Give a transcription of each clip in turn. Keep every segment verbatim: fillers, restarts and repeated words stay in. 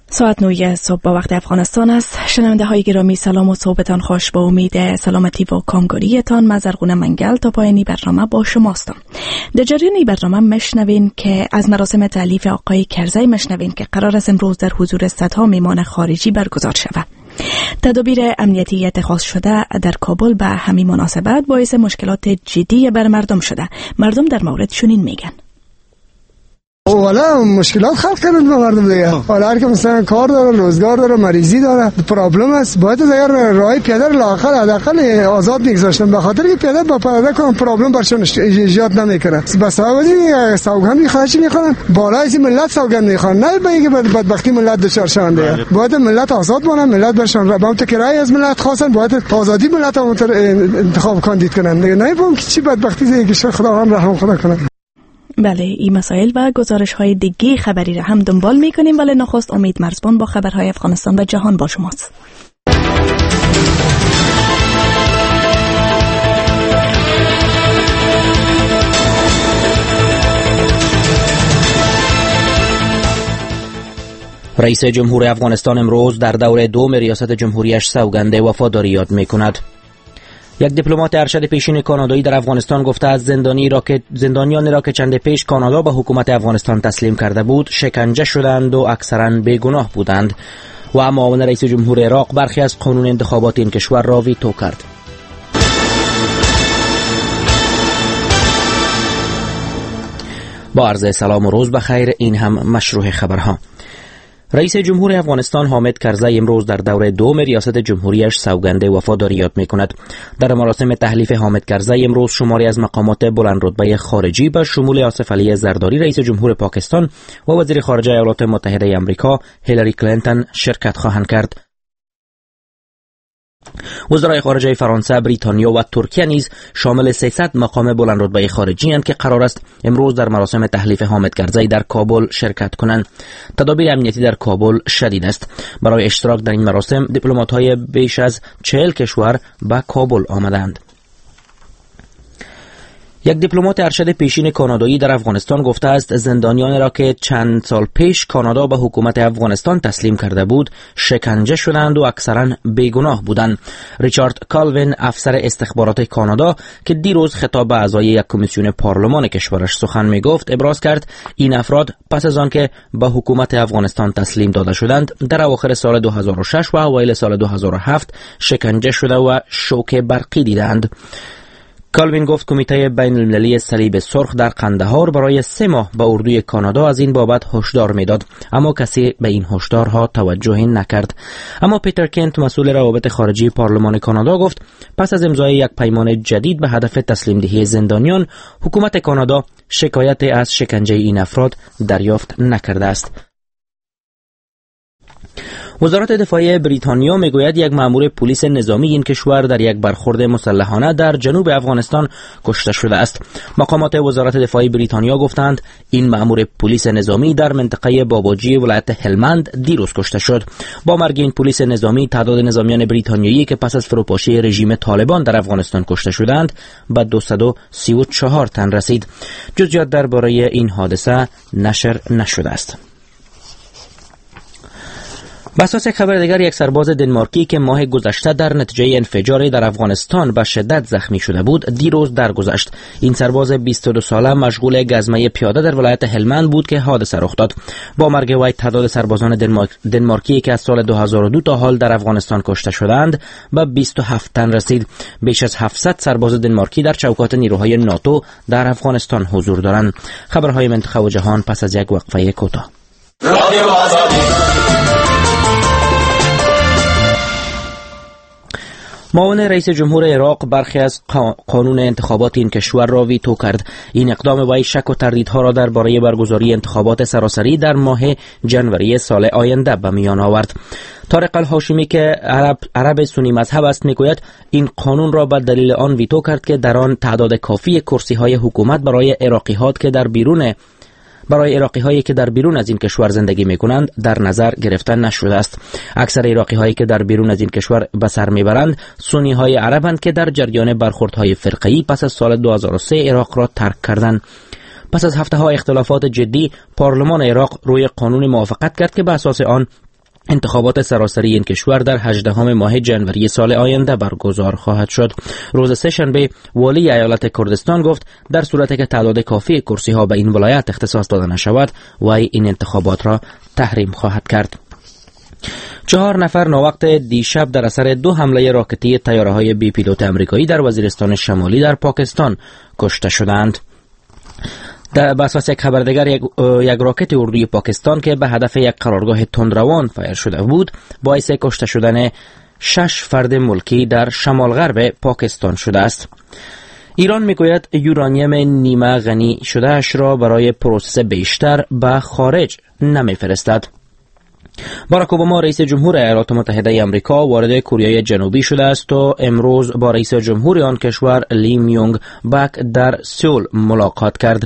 ساعت نه صبح با وقت افغانستان است. شنونده های گرامی سلام و صحبتان خوش. با امید سلامتی و کامگاریتان من زرغونه منگل تا پایانی برنامه با شماستم. در جریان این برنامه مشنوین که از مراسم تألیف آقای کرزی مشنوین که قرار است امروز در حضور صدها میهمان خارجی برگزار شود. تدابیر امنیتی اتخاذ شده در کابل به همین مناسبت باعث مشکلات جدی بر مردم شده. مردم در مورد چنین میگن: والا مشکلات خلق کردن به مردم دیگه. حالا هر که مثلا کار داره، روزگار داره، مریضی داره، پرابلم است، باید از اگر راه پیاده رو لااقل حداقل آزاد میگذاشتن، به خاطر که پیاده با پیاده کردن پرابلم برشون ایجاد نمیکنه. بس سبب سوگند میخواد چی میخوان؟ بالای این ملت سوگند میخوان، نه به اینکه بدبختی ملت دچار شون دیگه. باید ملت آزاد باشن، ملت برشون به اون کرایه از ملت خواستن، باید آزادی ملت رو انتخاب کاندید کنن دیگه. نه بگم که چی بدبختی دیگه که خدا هم رحم خدا کنه. بله، این مسائل و گزارش های دیگه خبری را هم دنبال میکنیم، ولی نخست امید مرزبان با خبرهای افغانستان و جهان با شماست. رئیس جمهور افغانستان امروز در دور دوم ریاست جمهوریش سوگند وفاداری یاد میکند. یک دیپلمات ارشد پیشین کانادایی در افغانستان گفته است زندانی را که زندانیانی را که چند پیش کانادا به حکومت افغانستان تسلیم کرده بود شکنجه شدند و اکثرا بیگناه بودند. و معاون رئیس جمهور عراق برخی از قانون انتخابات این کشور را ویتو کرد. با عرض سلام و روز بخیر، این هم مشروع خبرها. رئیس جمهور افغانستان حامد کرزی امروز در دور دوم ریاست جمهوریش سوگند وفاداری یاد میکند. در مراسم تحلیف حامد کرزی امروز شماری از مقامات بلند رتبه خارجی به شمول آصف علی زرداری رئیس جمهور پاکستان و وزیر خارجه ایالات متحده آمریکا هیلاری کلینتون شرکت خواهند کرد. وزرای خارجه فرانسه، بریتانیا و ترکیه نیز شامل سیصد مقام بلند رتبه خارجی اند که قرار است امروز در مراسم تحلیف حامد کرزی در کابل شرکت کنند. تدابیر امنیتی در کابل شدید است. برای اشتراک در این مراسم دیپلمات‌های بیش از چهل کشور به کابل آمدند. یک دیپلمات ارشد پیشین کانادایی در افغانستان گفته است زندانیانی را که چند سال پیش کانادا به حکومت افغانستان تسلیم کرده بود شکنجه شدند و اکثرا بیگناه بودند. ریچارد کالوین، افسر استخبارات کانادا که دیروز خطاب به اعضای یک کمیسیون پارلمان کشورش سخن می گفت، ابراز کرد این افراد پس از آن که به حکومت افغانستان تسلیم داده شدند در اواخر سال دو هزار و شش و اوایل سال دو هزار و هفت شکنجه شده و شوک برقی دیدند. کالوین گفت کمیته بین المللی صلیب سرخ در قندهار برای سه ماه به اردوی کانادا از این بابت هشدار میداد، اما کسی به این هشدارها توجهی نکرد. اما پیتر کنت، مسئول روابط خارجی پارلمان کانادا، گفت پس از امضای یک پیمان جدید به هدف تسلیم دهی زندانیان، حکومت کانادا شکایت از شکنجه این افراد دریافت نکرده است. وزارت دفاع بریتانیا میگوید یک مأمور پلیس نظامی این کشور در یک برخورد مسلحانه در جنوب افغانستان کشته شده است. مقامات وزارت دفاع بریتانیا گفتند این مأمور پلیس نظامی در منطقه باباجی ولایت هلمند دیروز کشته شد. با مرگ این پلیس نظامی تعداد نظامیان بریتانیایی که پس از فروپاشی رژیم طالبان در افغانستان کشته شدند به دویست و سی و چهار تن رسید. جزئیات درباره این حادثه نشر نشده است. به اساس خبر دیگر، یک سرباز دنمارکی که ماه گذشته در نتیجه انفجاری در افغانستان به شدت زخمی شده بود دیروز درگذشت. این سرباز بیست و دو ساله مشغول گزمه پیاده در ولایت هلمند بود که حادثه رخ داد. با مرگ وی تعداد سربازان دنمارک دنمارکی که از سال دو هزار و دو تا حال در افغانستان کشته شدند به بیست و هفت تن رسید. بیش از هفتصد سرباز دنمارکی در چوکات نیروهای ناتو در افغانستان حضور دارند. خبرهای منطقه و جهان پس از یک وقفه کوتاه. معاون رئیس جمهور عراق برخی از قانون انتخابات این کشور را ویتو کرد. این اقدام وی شک و تردیدها را درباره برگزاری انتخابات سراسری در ماه ژانویه سال آینده به میان آورد. طارق الهاشمی که عرب عرب سنی مذهب است میگوید این قانون را به دلیل آن ویتو کرد که در آن تعداد کافی کرسی‌های حکومت برای عراقی‌ها که در بیرون برای عراقی هایی که در بیرون از این کشور زندگی می کنند در نظر گرفته نشده است. اکثر عراقی هایی که در بیرون از این کشور به سر می برند سنی های عربند که در جریان برخوردهای فرقه‌ای پس از سال دو هزار و سه عراق را ترک کردند. پس از هفته ها اختلافات جدی، پارلمان عراق روی قانون موافقت کرد که به اساس آن انتخابات سراسری این کشور در هجدهم ماه جنوری سال آینده برگزار خواهد شد. روز سه‌شنبه والی ایالت کردستان گفت در صورتی که تعداد کافی کرسی ها به این ولایت اختصاص داده نشود وی این انتخابات را تحریم خواهد کرد. چهار نفر ناوقت دیشب در اثر دو حمله راکتی طیاره های بی پیلوت امریکایی در وزیرستان شمالی در پاکستان کشته شدند. در اساس یک خبر دیگر یک, یک راکت اردوی پاکستان که به هدف یک قرارگاه تندروان فایر شده بود باعث کشته شدن شش فرد ملکی در شمال غرب پاکستان شده است. ایران میگوید یورانیم نیمه غنی شده اش را برای پروسس بیشتر به خارج نمیفرستد. باراک اوباما رئیس جمهور ایالات متحده آمریکا وارد کره جنوبی شده است و امروز با رئیس جمهور آن کشور لی میونگ بک در سئول ملاقات کرد.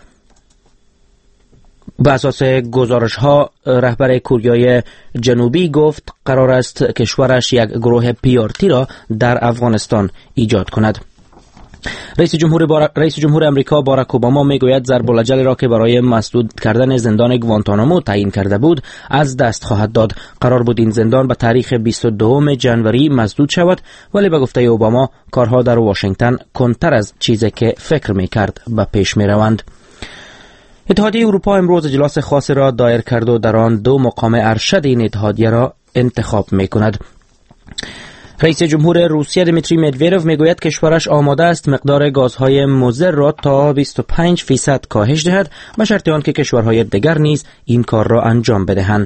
به اساس گزارش ها رهبر کره جنوبی گفت قرار است کشورش یک گروه پیارتی را در افغانستان ایجاد کند. رئیس جمهور بار... رئیس جمهور امریکا باراک اوباما میگوید ضرب الاجل را که برای مسدود کردن زندان گوانتانامو تعیین کرده بود از دست خواهد داد. قرار بود این زندان به تاریخ بیست و دوم جنوری مسدود شود، ولی به گفته اوباما کارها در واشنگتن کنتر از چیزی که فکر میکرد به پیش میروند. اتحادیه اروپا امروز اجلاس خاصی را دایر کرد و در آن دو مقام ارشد این اتحادیه را انتخاب میکند. رئیس جمهور روسیه دمیتری مدویدوف میگوید کشورش آماده است مقدار گازهای مضر را تا بیست و پنج فیصد کاهش دهد به شرط آنکه کشورهای دیگر نیز این کار را انجام بدهند.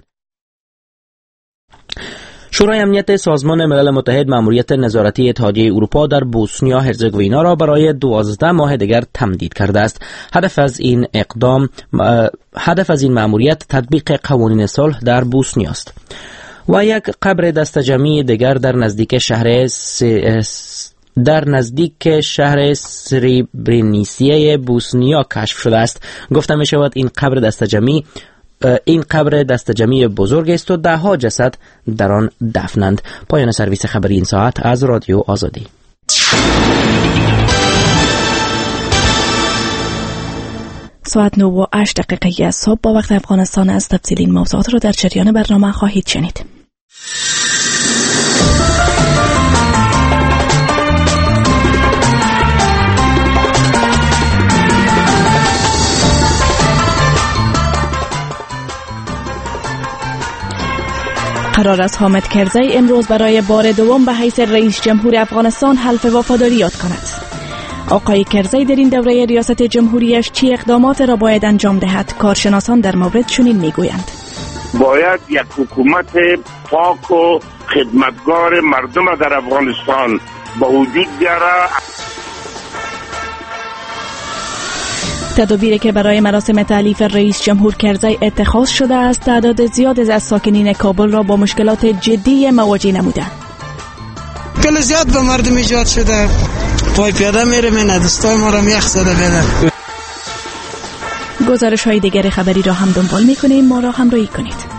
شورای امنیت سازمان ملل متحد مأموریت نظارتی اتحادیه اروپا در بوسنیا هرزگوینا را برای دوازده ماه دیگر تمدید کرده است. هدف از این اقدام هدف از این مأموریت تطبیق قوانین صلح در بوسنیا است. و یک قبر دستجمعی دیگر در نزدیک شهر س... در نزدیک شهر سریبرینیسیه بوسنیا کشف شده است. گفته می شود این قبر دستجمعی این قبر دستجمعی بزرگ است و ده ها جسد در آن دفنند. پایان سرویس خبری این ساعت از رادیو آزادی. ساعت نه و هشت دقیقه صبح با وقت افغانستان از تفصیل این موضوعات را در جریان برنامه خواهید شنید. قرار است حامد کرزی امروز برای بار دوم به حیث رئیس جمهور افغانستان حلف وفاداری یاد کند. آقای کرزی در این دوره ریاست جمهوریش چه اقدامات را باید انجام دهد؟ کارشناسان در مورد چنین میگویند. باید یک حکومت پاک و خدمتگار مردم در افغانستان با وجود بیاره. تدابیری که برای مراسم تعلیف رئیس جمهور کرزی اتخاذ شده است تعداد زیاد از ساکنین کابل را با مشکلات جدی مواجه نمودند. کل زیاد به مردم ایجاد شده. پای پیاده میره من دستای ما را میخ زده بده. گزارش های دیگر خبری را هم دنبال میکنیم، ما را همراهی کنید.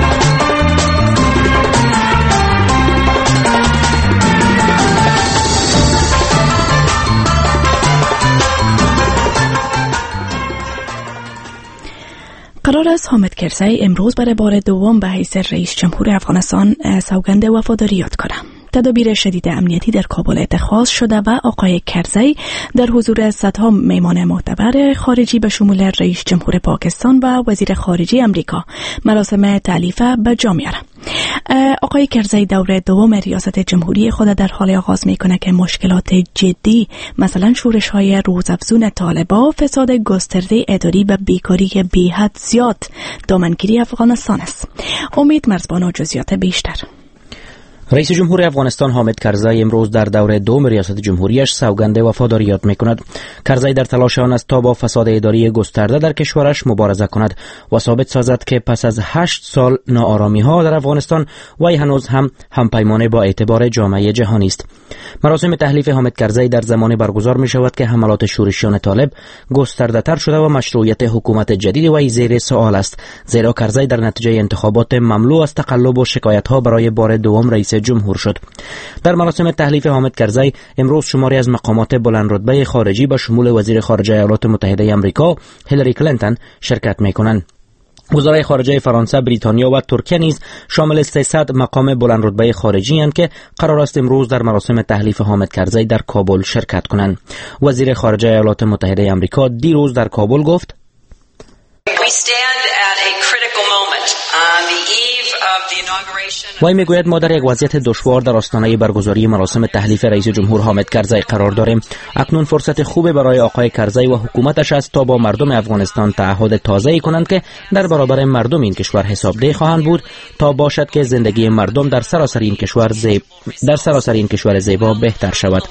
قرار است حامد کرزی امروز برای بار دوم به حیث رئیس جمهور افغانستان سوگند وفاداری یاد کند. تدابیر شدید امنیتی در کابل اتخاذ شده و آقای کرزی در حضور صدها میهمان معتبر خارجی به شمول رئیس جمهور پاکستان و وزیر خارجه امریکا مراسم تعلیف به جا می‌آورد. آقای کرزی دوره دوم ریاست جمهوری خود در حال آغاز میکنه که مشکلات جدی مثلا شورش‌های روزافزون طالبان، فساد گسترده اداری و بیکاری بی‌حد زیاد دامنگیری افغانستان است. امید مرزبان و جزئیات بیشتر. رئیس جمهور افغانستان حامد کرزی امروز در دوره دوم ریاست جمهوریش سوگند وفاداری یاد می‌کند. کرزی در تلاش آن است تا با فساد اداری گسترده در کشورش مبارزه کند و ثابت سازد که پس از هشت سال ناآرامی‌ها در افغانستان وی هنوز هم همپیمانه با اعتبار جامعه جهانی است. مراسم تحلیف حامد کرزی در زمانی برگزار می‌شود که حملات شورشیان طالب گسترده‌تر شده و مشروعیت حکومت جدید وی زیر سوال است، زیرا کرزی در نتیجه انتخابات مملو از تقلب و شکایت‌ها برای بار دوم رئیس جمهور شد. در مراسم تحلیف حامد کرزی امروز شماری از مقامات بلند رتبه خارجی به شمول وزیر خارجه ایالات متحده آمریکا هیلاری کلینتون شرکت می‌کنند. وزرای خارجه فرانسه، بریتانیا و ترکیه نیز شامل سیصد مقام بلند رتبه خارجی اند که قرار است امروز در مراسم تحلیف حامد کرزی در کابل شرکت کنند. وزیر خارجه ایالات متحده آمریکا دیروز در کابل گفت: وی میگوید ما در یک وضعیت دشوار در آستانه برگزاری مراسم تحلیف رئیس جمهور حامد کرزی قرار داریم. اکنون فرصت خوبی برای آقای کرزی و حکومتش است تا با مردم افغانستان تعهد تازه‌ای کنند که در برابر مردم این کشور حسابدهی خواهند بود تا باشد که زندگی مردم در سراسر این کشور زیب در سراسر این کشور زیبا بهتر شود.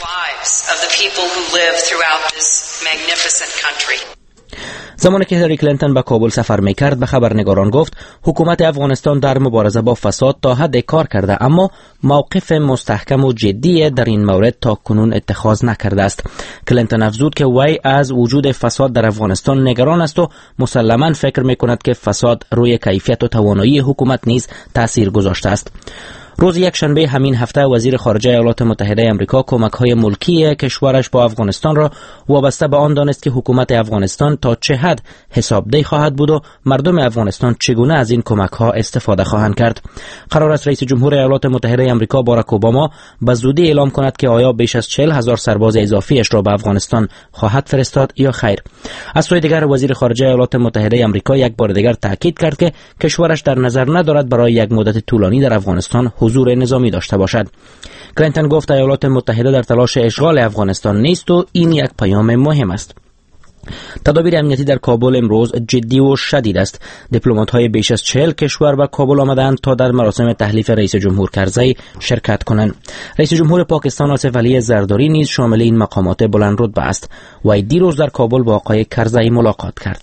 زمانی که هیلاری کلینتون به کابل سفر می‌کرد به خبرنگاران گفت حکومت افغانستان در مبارزه با فساد تا حد کار کرده، اما موقف مستحکم و جدی در این مورد تا کنون اتخاذ نکرده است. کلینتون افزود که وی از وجود فساد در افغانستان نگران است و مسلماً فکر می‌کند که فساد روی کیفیت و توانایی حکومت نیز تأثیر گذاشته است. روز یک شنبه همین هفته وزیر خارجه ایالات متحده آمریکا کمک‌های ملکی کشورش با افغانستان را وابسته به آن دانست که حکومت افغانستان تا چه حد حسابدهی خواهد بود و مردم افغانستان چگونه از این کمک‌ها استفاده خواهند کرد. قرار است رئیس جمهور ایالات متحده آمریکا باراک اوباما به زودی اعلام کند که آیا بیش از چهل هزار سرباز اضافیش را به افغانستان خواهد فرستاد یا خیر. از سوی دیگر وزیر خارجه ایالات متحده آمریکا یک بار دیگر تاکید کرد که کشورش در نظر ندارد برای یک مدت طولانی در افغانستان حضور نظامی داشته باشد. کلینتون گفت ایالات متحده در تلاش اشغال افغانستان نیست و این یک پیام مهم است. تدابیر امنیتی در کابل امروز جدی و شدید است. دیپلمات‌های بیش از چهل کشور به کابل آمدند تا در مراسم تحلیف رئیس جمهور کرزی شرکت کنند. رئیس جمهور پاکستان آصف علی زرداری نیز شامل این مقامات بلند رتبه است. وی دیروز در کابل با آقای کرزی ملاقات کرد.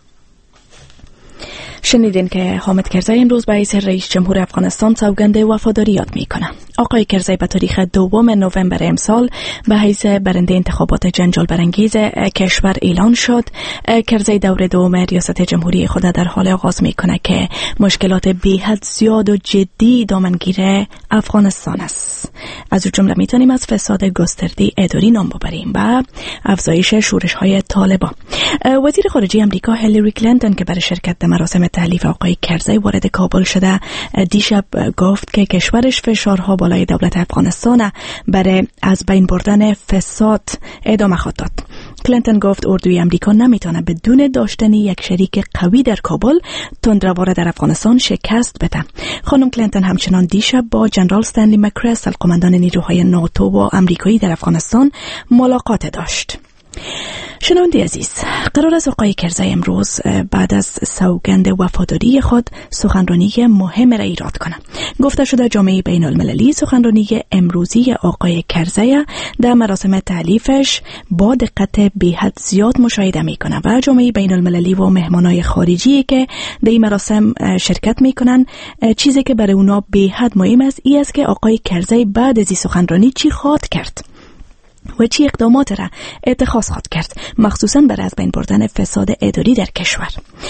شنیدین که حامد کرزی امروز به حیث رئیس جمهور افغانستان سوگند وفاداری یاد میکنه. آقای کرزی به تاریخ دوم نوامبر امسال به حیث برنده انتخابات جنجال برانگیز کشور اعلان شد. کرزی دور دوم ریاست جمهوری خود در حال آغاز میکنه که مشکلات بی‌حد زیاد و جدی دامنگیر افغانستان است. از جمله میتونیم از فساد گسترده اداری نام ببریم و افزایش شورش های طالبان. وزیر خارجه آمریکا هیلاری کلینتون که برای شرکت در مراسم تحلیف آقای کرزی وارد کابل شده دیشب گفت که کشورش فشارها بالای دولت افغانستان برای از بین بردن فساد ادامه خواهد داد. کلینتون گفت اردوی آمریکا نمیتونه بدون داشتن یک شریک قوی در کابل تندروار در افغانستان شکست بده. خانم کلینتون همچنان دیشب با جنرال استنلی مکرستل قماندان نیروهای ناتو و آمریکایی در افغانستان ملاقات داشت. شنونده عزیز، قرار است آقای کرزی امروز بعد از سوگند وفاداری خود سخنرانی مهم را ایراد کنند. گفته شده جامعه بین المللی سخنرانی امروزی آقای کرزی در مراسم تحلیفش با دقت بی‌حد زیاد مشاهده میکنه و جامعه بین المللی و مهمانای خارجی که در این مراسم شرکت میکنن چیزی که برای اونا بی‌حد مهم است این است که آقای کرزی بعد از این سخنرانی چی خواهد کرد و چی اقدامات را اتخاذ خواهد کرد، مخصوصاً برای از بین بردن فساد اداری در کشور.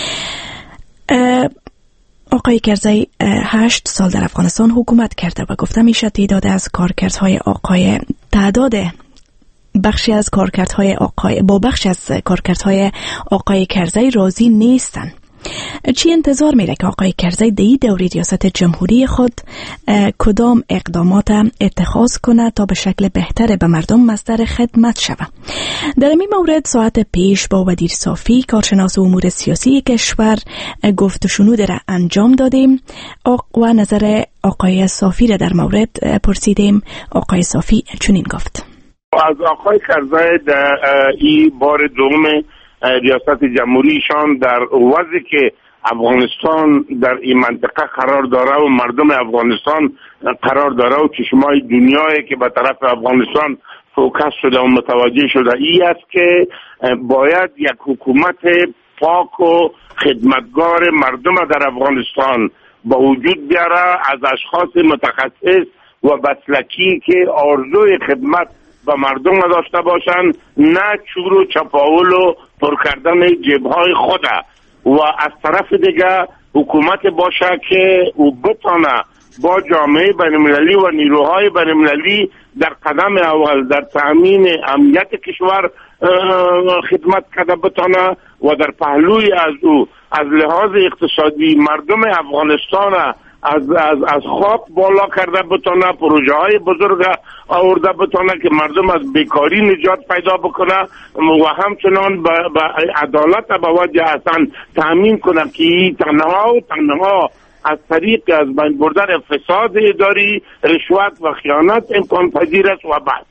آقای کرزی هشت سال در افغانستان حکومت کرده و گفته میشه تعداد از کارکردهای آقای تعداد بخشی از کارکردهای آقای با بخشی از کارکردهای آقای کرزی راضی نیستن. چی انتظار میره که آقای کرزی در دوره ریاست جمهوری خود کدام اقدامات اتخاذ کنه تا به شکل بهتر به مردم مصدر خدمت شود؟ در این مورد ساعت پیش با وزیر صافی کارشناس امور سیاسی کشور گفت و شنود را انجام دادیم و نظر آقای صافی را در مورد پرسیدیم. آقای صافی چنین گفت: از آقای کرزی در این بار دوم ریاست جمهوریشان در وضعی که افغانستان در این منطقه قرار داره و مردم افغانستان قرار داره و چشمای دنیایی که به طرف افغانستان فوکس شده و متوجه شده ای است که باید یک حکومت پاک و خدمتگار مردم در افغانستان با وجود بیاره از اشخاص متخصص و مسلکی که آرزوی خدمت و مردم داشته باشند، نه چور و چپاول و پر کردن جیبهای خوده، و از طرف دیگه حکومت باشه که او بتانه با جامعه بین‌المللی و نیروهای بین‌المللی در قدم اول در تأمین امنیت کشور خدمت کرده بتانه و در پهلوی از او از لحاظ اقتصادی مردم افغانستان از از از خواب بالا کرده بتانه، پروژه های بزرگ آورده بتانه که مردم از بیکاری نجات پیدا بکنه و همچنان به عدالت به وجه اصلا تامین کنه که تنها و تنها از طریق از بین بردن فساد اداری، رشوت و خیانت امکان پذیر است و بس.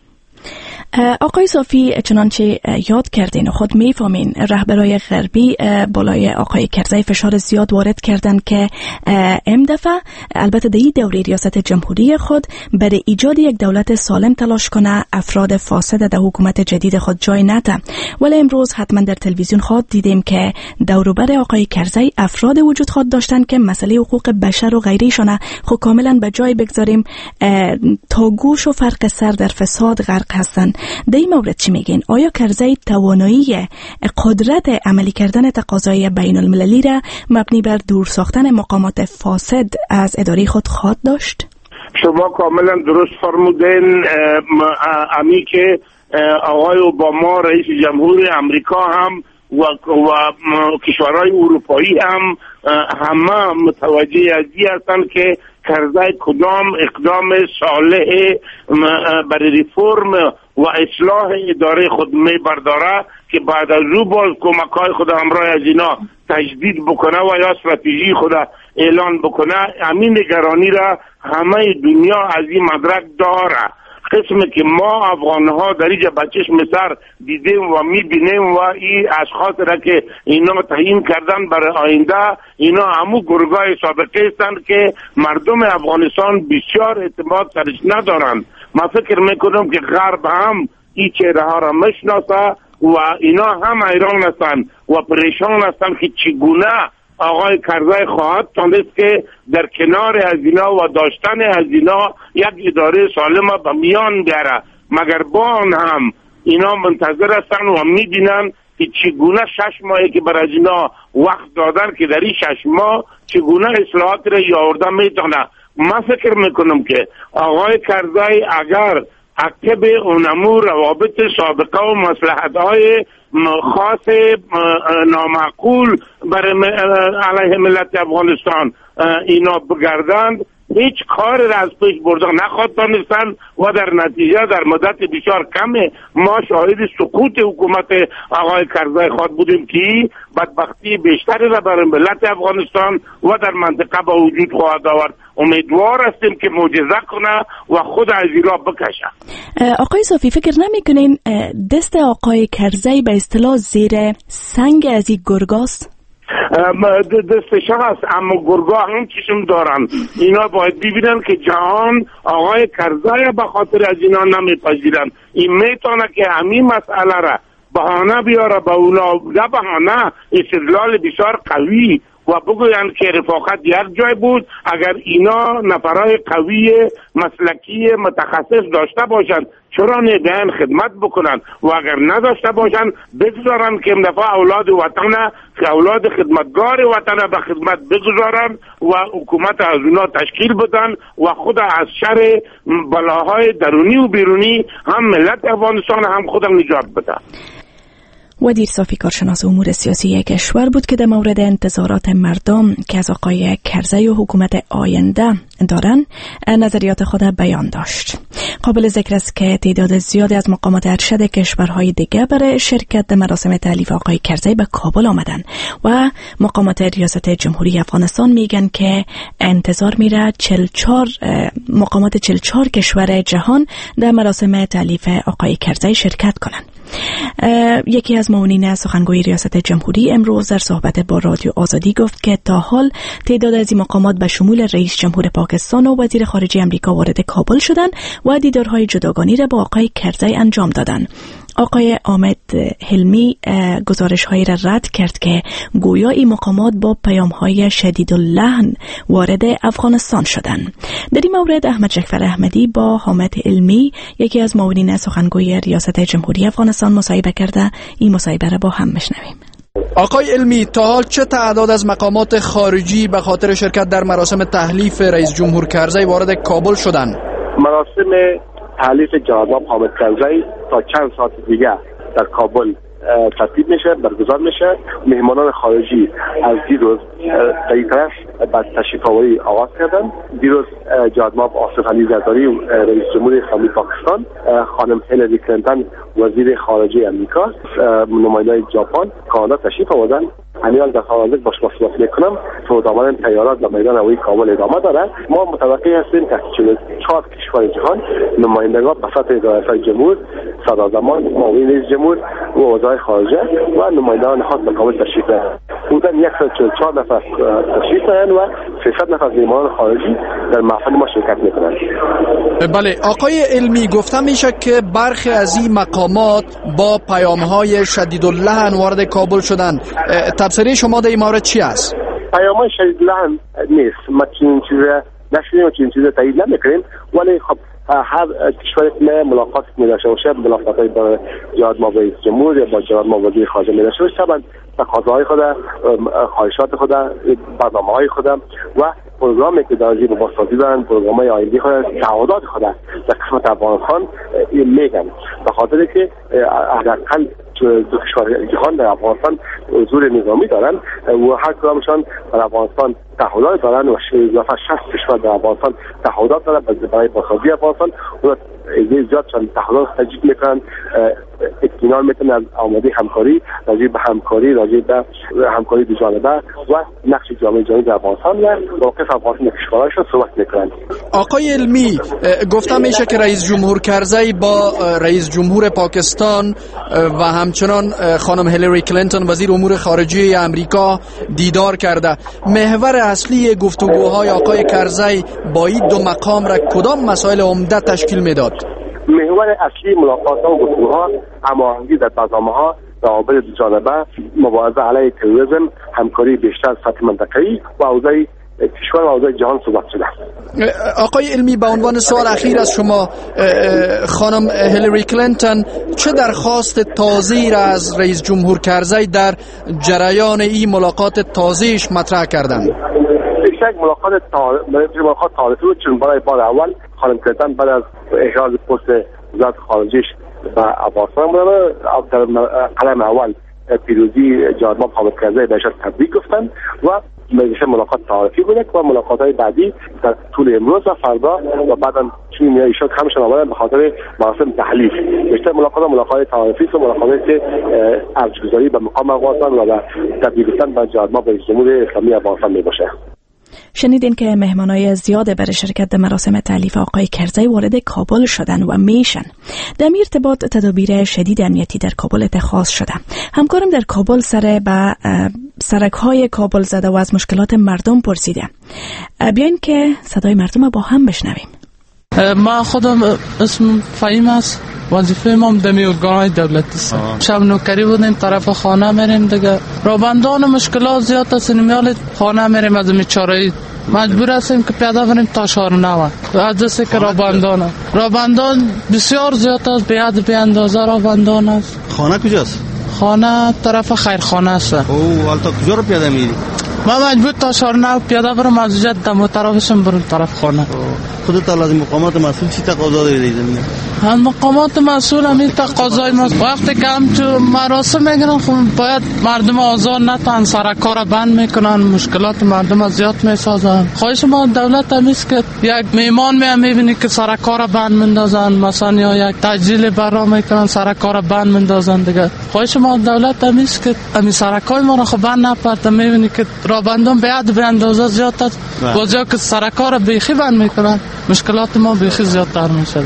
آقای صافی، چنانچه یاد کردین خود میفهمین رهبرای غربی بالای آقای کرزی فشار زیاد وارد کردن که ام دفعه البته در این دوره ریاست جمهوری خود برای ایجاد یک دولت سالم تلاش کنه، افراد فاسد در حکومت جدید خود جای نده. ولی امروز حتما در تلویزیون خود دیدیم که دوروبر آقای کرزی افراد وجود خود داشتن که مسئله حقوق بشر و غیریشونه خود کاملا به جای بگذاریم تا گوش و فرق سر در فساد غرق هستن. در این مورد چی میگین؟ آیا کرزی توانایی قدرت عملی کردن تقاضای بین المللی را مبنی بر دور ساختن مقامات فاسد از اداره خود خواهد داشت؟ شما کاملا درست فرمودین. امی که آقای اوباما رئیس جمهور امریکا هم و, و کشورهای اروپایی هم همه متوجه از این هستند که کرزی کدام اقدام صالح برای ریفرم و اصلاح اداره خود می برداره که بعد از او باز کمک‌های خود همراه از اینا تجدید بکنه و یا استراتژی خود اعلان بکنه. همین نگرانی را همه دنیا از این مدرک داره. قسمی که ما افغانها در اینجا بچشم سر دیدیم و میبینیم و این اشخاص را که اینا تعیین کردن برای آینده، اینا همو گرگای سابقه هستند که مردم افغانستان بسیار اعتماد سرش ندارند. من فکر میکنم که غرب هم این چهره ها را مشناسه و اینا هم حیران هستند و پریشان هستند که چگونه آقای کرزی خواهد تانست که در کنار از اینا و داشتن از اینا یک اداره سالم به میان بیاره. مگر با آن هم اینا منتظر هستن و میدینن که چگونه شش ماهی که برای اینا وقت دادن که در این شش ماه چگونه اصلاحات را یاورده میتونه. من فکر میکنم که آقای کرزی اگر عقب اونمو روابط سابقه و مصلحت‌های خاص نامعقول برای علیه ملت افغانستان اینا بگردند، هیچ کار را از پیش برده نخواهد دانستند و در نتیجه در مدت بسیار کمه ما شاهد سقوط حکومت آقای کرزی خواهد بودیم که بدبختی بیشتری را برای ملت افغانستان و در منطقه به وجود خواهد آورد. امیدوار هستیم که معجزه کنه و خود از این را بکشه. آقای صافی، فکر نمی کنین دست آقای کرزی به اصطلاح زیر سنگ از این گرگاست؟ دستش هست، اما گرگا هم چشم دارن. اینا باید ببینن که جهان آقای کرزی به خاطر از اینا نمیپذیرن. این میتونه که همین مسئله را بهانه بیاره به اونا، نه بهانه، استدلال بسیار قوی و بگویند که رفاقت یک جای بود. اگر اینا نفرای قوی مسلکی متخصص داشته باشند چرا نگهن خدمت بکنن و اگر نداشته باشند بگذارن که دفعه اولاد وطن که اولاد خدمتگار وطن به خدمت بگذارن و حکومت از اونا تشکیل بدن و خود از شر بلاهای درونی و بیرونی هم ملت افغانستان هم خودم نجات بدن. ودیر صافی، کارشناس امور سیاسی کشور بود که در مورد انتظارات مردم که از آقای کرزی و حکومت آینده دارن نظریات خود بیان داشت. قابل ذکر است که تعداد زیادی از مقامات ارشد کشورهای دیگه برای شرکت در مراسم تألیف آقای کرزی به کابل آمدن و مقامات ریاست جمهوری افغانستان میگن که انتظار میره چهل و چهار مقامات چهل و چهار کشور جهان در مراسم تألیف آقای کرزی شرکت کنند. یکی از معاونین سخنگوی ریاست جمهوری امروز در صحبت با رادیو آزادی گفت که تا حال تعداد از این مقامات به شمول رئیس جمهور پاکستان و وزیر خارجه امریکا وارد کابل شدند و دیدارهای جداگانه را با آقای کرزی انجام دادند. آقای آمد حلمی گزارش هایی را رد کرد که گویا این مقامات با پیام های شدید اللحن وارد افغانستان شدند. در این مورد احمد جعفر احمدی با حامد علمی یکی از معاونین سخنگوی ریاست جمهوری افغانستان مصاحبه کرده. این مصاحبه را با هم بشنویم. آقای علمی، تا حال چه تعداد از مقامات خارجی به خاطر شرکت در مراسم تحلیف رئیس جمهور کرزی وارد کابل شدند؟ مراسم تحلیف جناب حامد کرزی تا چند ساعت دیگه در کابل ترتیب میشه، برگزار میشه. مهمانان خارجی از دیروز در این طرف بعد تشریف آوری آغاز کردن. دیروز جناب آصف علی زرداری رئیس جمهور اسلامی پاکستان، خانم هیلاری کلینتون وزیر خارجه امریکا، نمایندگان ژاپن، کانادا تشریف آوردن. امیال در حال با شما صحبت میکنم. فرود آمدن طیارات در میدان هوایی کابل ادامه داره. ما متوقع هستیم که چهار کشور جهان نمایندگان به سطح ریاست جمهور، صدراعظمان، معاون رئیس جمهور و وزرای خارجه و نمایندگان خاص به کابل تشریف دارند. بودن صد و چهل و چهار نفر تشریف دارند و سیصد نفر مهمانان خارجی در محفل ما شرکت میکنند. بله آقای علمی، گفته میشه که برخی از این مقامات با پیام‌های شدیداللحن وارد کابل شدن. تفسیر شما در این مورد چی است؟ پیام‌های شدیداللحن نیست. ما چنین چیز نشدیم و چنین چیز تایید نمیکنیم، ولی خب هر کشوری که ملاقات می‌داشته باشه، ملاقات‌های با جناب ما رئیس جمهور یا با جناب ما وزیر خارجه می‌داشته باشه، طبعاً تقاضاهای خود، خواهشات خود، برنامه‌های خود و پروگرامی که در زیر بازسازی دارن، پروگرام‌های آیندی خود، تعهدات خود در قسمت افغانستان میگن، به خاطر که حداقل دو کشور جهان در افغانستان حضور نظامی دارن و هر کدامشان در افغانستان تعهدات دارن و شصت کشور در افغانستان تعهدات دارن برای بازسازی افغانستان و زیاد چند تعهدات تجدید میکنن، اطمینان میکنن از آماده همکاری، راجع به همکاری، راجع به همکاری دو جانبه و نقش جامعه جهانی در افغانستان و موقف افغانستان کشورهاش صحبت میکنن. آقای علمی، گفته میشه که رئیس جمهور کرزی با رئیس جمهور پاکستان و همچنان خانم هیلاری کلینتون وزیر امور خارجه امریکا دیدار کرده. محور اصلی گفتگوهای آقای کرزی با این دو مقام را کدام مسائل عمده تشکیل میداد؟ محور اصلی ملاقات‌ها و گفتگوها هماهنگی در برنامه‌ها، روابط دوجانبه، مبارزه علیه تروریسم، همکاری بیشتر سطح منطقه‌ای و اوضاع کشور و اوضاع جهان صحبت شده. آقای علمی، به عنوان سوال اخیر از شما، خانم هیلاری کلینتون چه درخواست تازه‌ای را از رئیس جمهور کرزی در جریان این ملاقات تازه‌اش مطرح کردند؟ یک ملاقات ملاقات تاریخی بود، چون برای بار اول خانم کلینتون بعد از احراز پست وزارت خارجه‌اش به افغانستان بوده، در قدم اول پیروزی جناب حامد کرزی بهش تبریک گفتن و مجلس ملاقات تاریخی بوده و ملاقات‌های بعدی در طول امروز و فردا و بعداً چون ایشون همشون آمدن به خاطر مراسم تحلیف. بیشتر ملاقات ملاقات تاریخی و ملاقاتی که ارزش‌گذاری به مقام افغانستان و به تبریک گفتن به جناب رئیس جمهور اسلامی افغانستان میباشه. شنیدین که مهمانای زیاد برای شرکت در مراسم تحلیف آقای کرزی وارد کابل شدن و میشن. در این ارتباط تدابیر شدید امنیتی در کابل اتخاذ شده. همکارم در کابل سر به سرک‌های کابل زده و از مشکلات مردم پرسیده. بیاین که صدای مردم رو با هم بشنویم. ما خودم اسم فهیم است، وظیفه ما دمی ارگان‌های دولتی است. شب نوکری بودیم، طرف خانه میریم دیگه. رابندان مشکلات زیاد است، نمیال خانه میریم از میچاره مجبور هستیم که پیاده بریم تا شارنوا. از دسته که رابندان رابندان بسیار زیاد است، به حد بی اندازه رابندان است. خانه کجاست؟ خانه طرف خیرخانه است. او حالا تا کجا رو پیاده میری؟ ما مجبور تا شارنوا پیاده برم، از جد دم طرفشم برم طرف خانه. خودت از مقامات مسئول چی تقاضا داری زمینه؟ هم مقامات مسئول همین تقاضای ما وقتی که هم تو مراسم میگیرن خب باید مردم آزار نتن، سرکار بند میکنن، مشکلات مردم زیاد میسازن. خواهش ما دولت هم است که یک میمان می میبینی که سرکار بند مندازن، مثلا یا یک تجلیل برنامه میکنن سرکار بند مندازن دیگه. خواهش ما دولت هم است که همین سرکای ما رو خب بند نپرته، میبینی که رابندان به حد به اندازه زیاد است، بازیا که سرکار بیخی بند میکنن، مشکلات ما بیخی زیادتر میشه.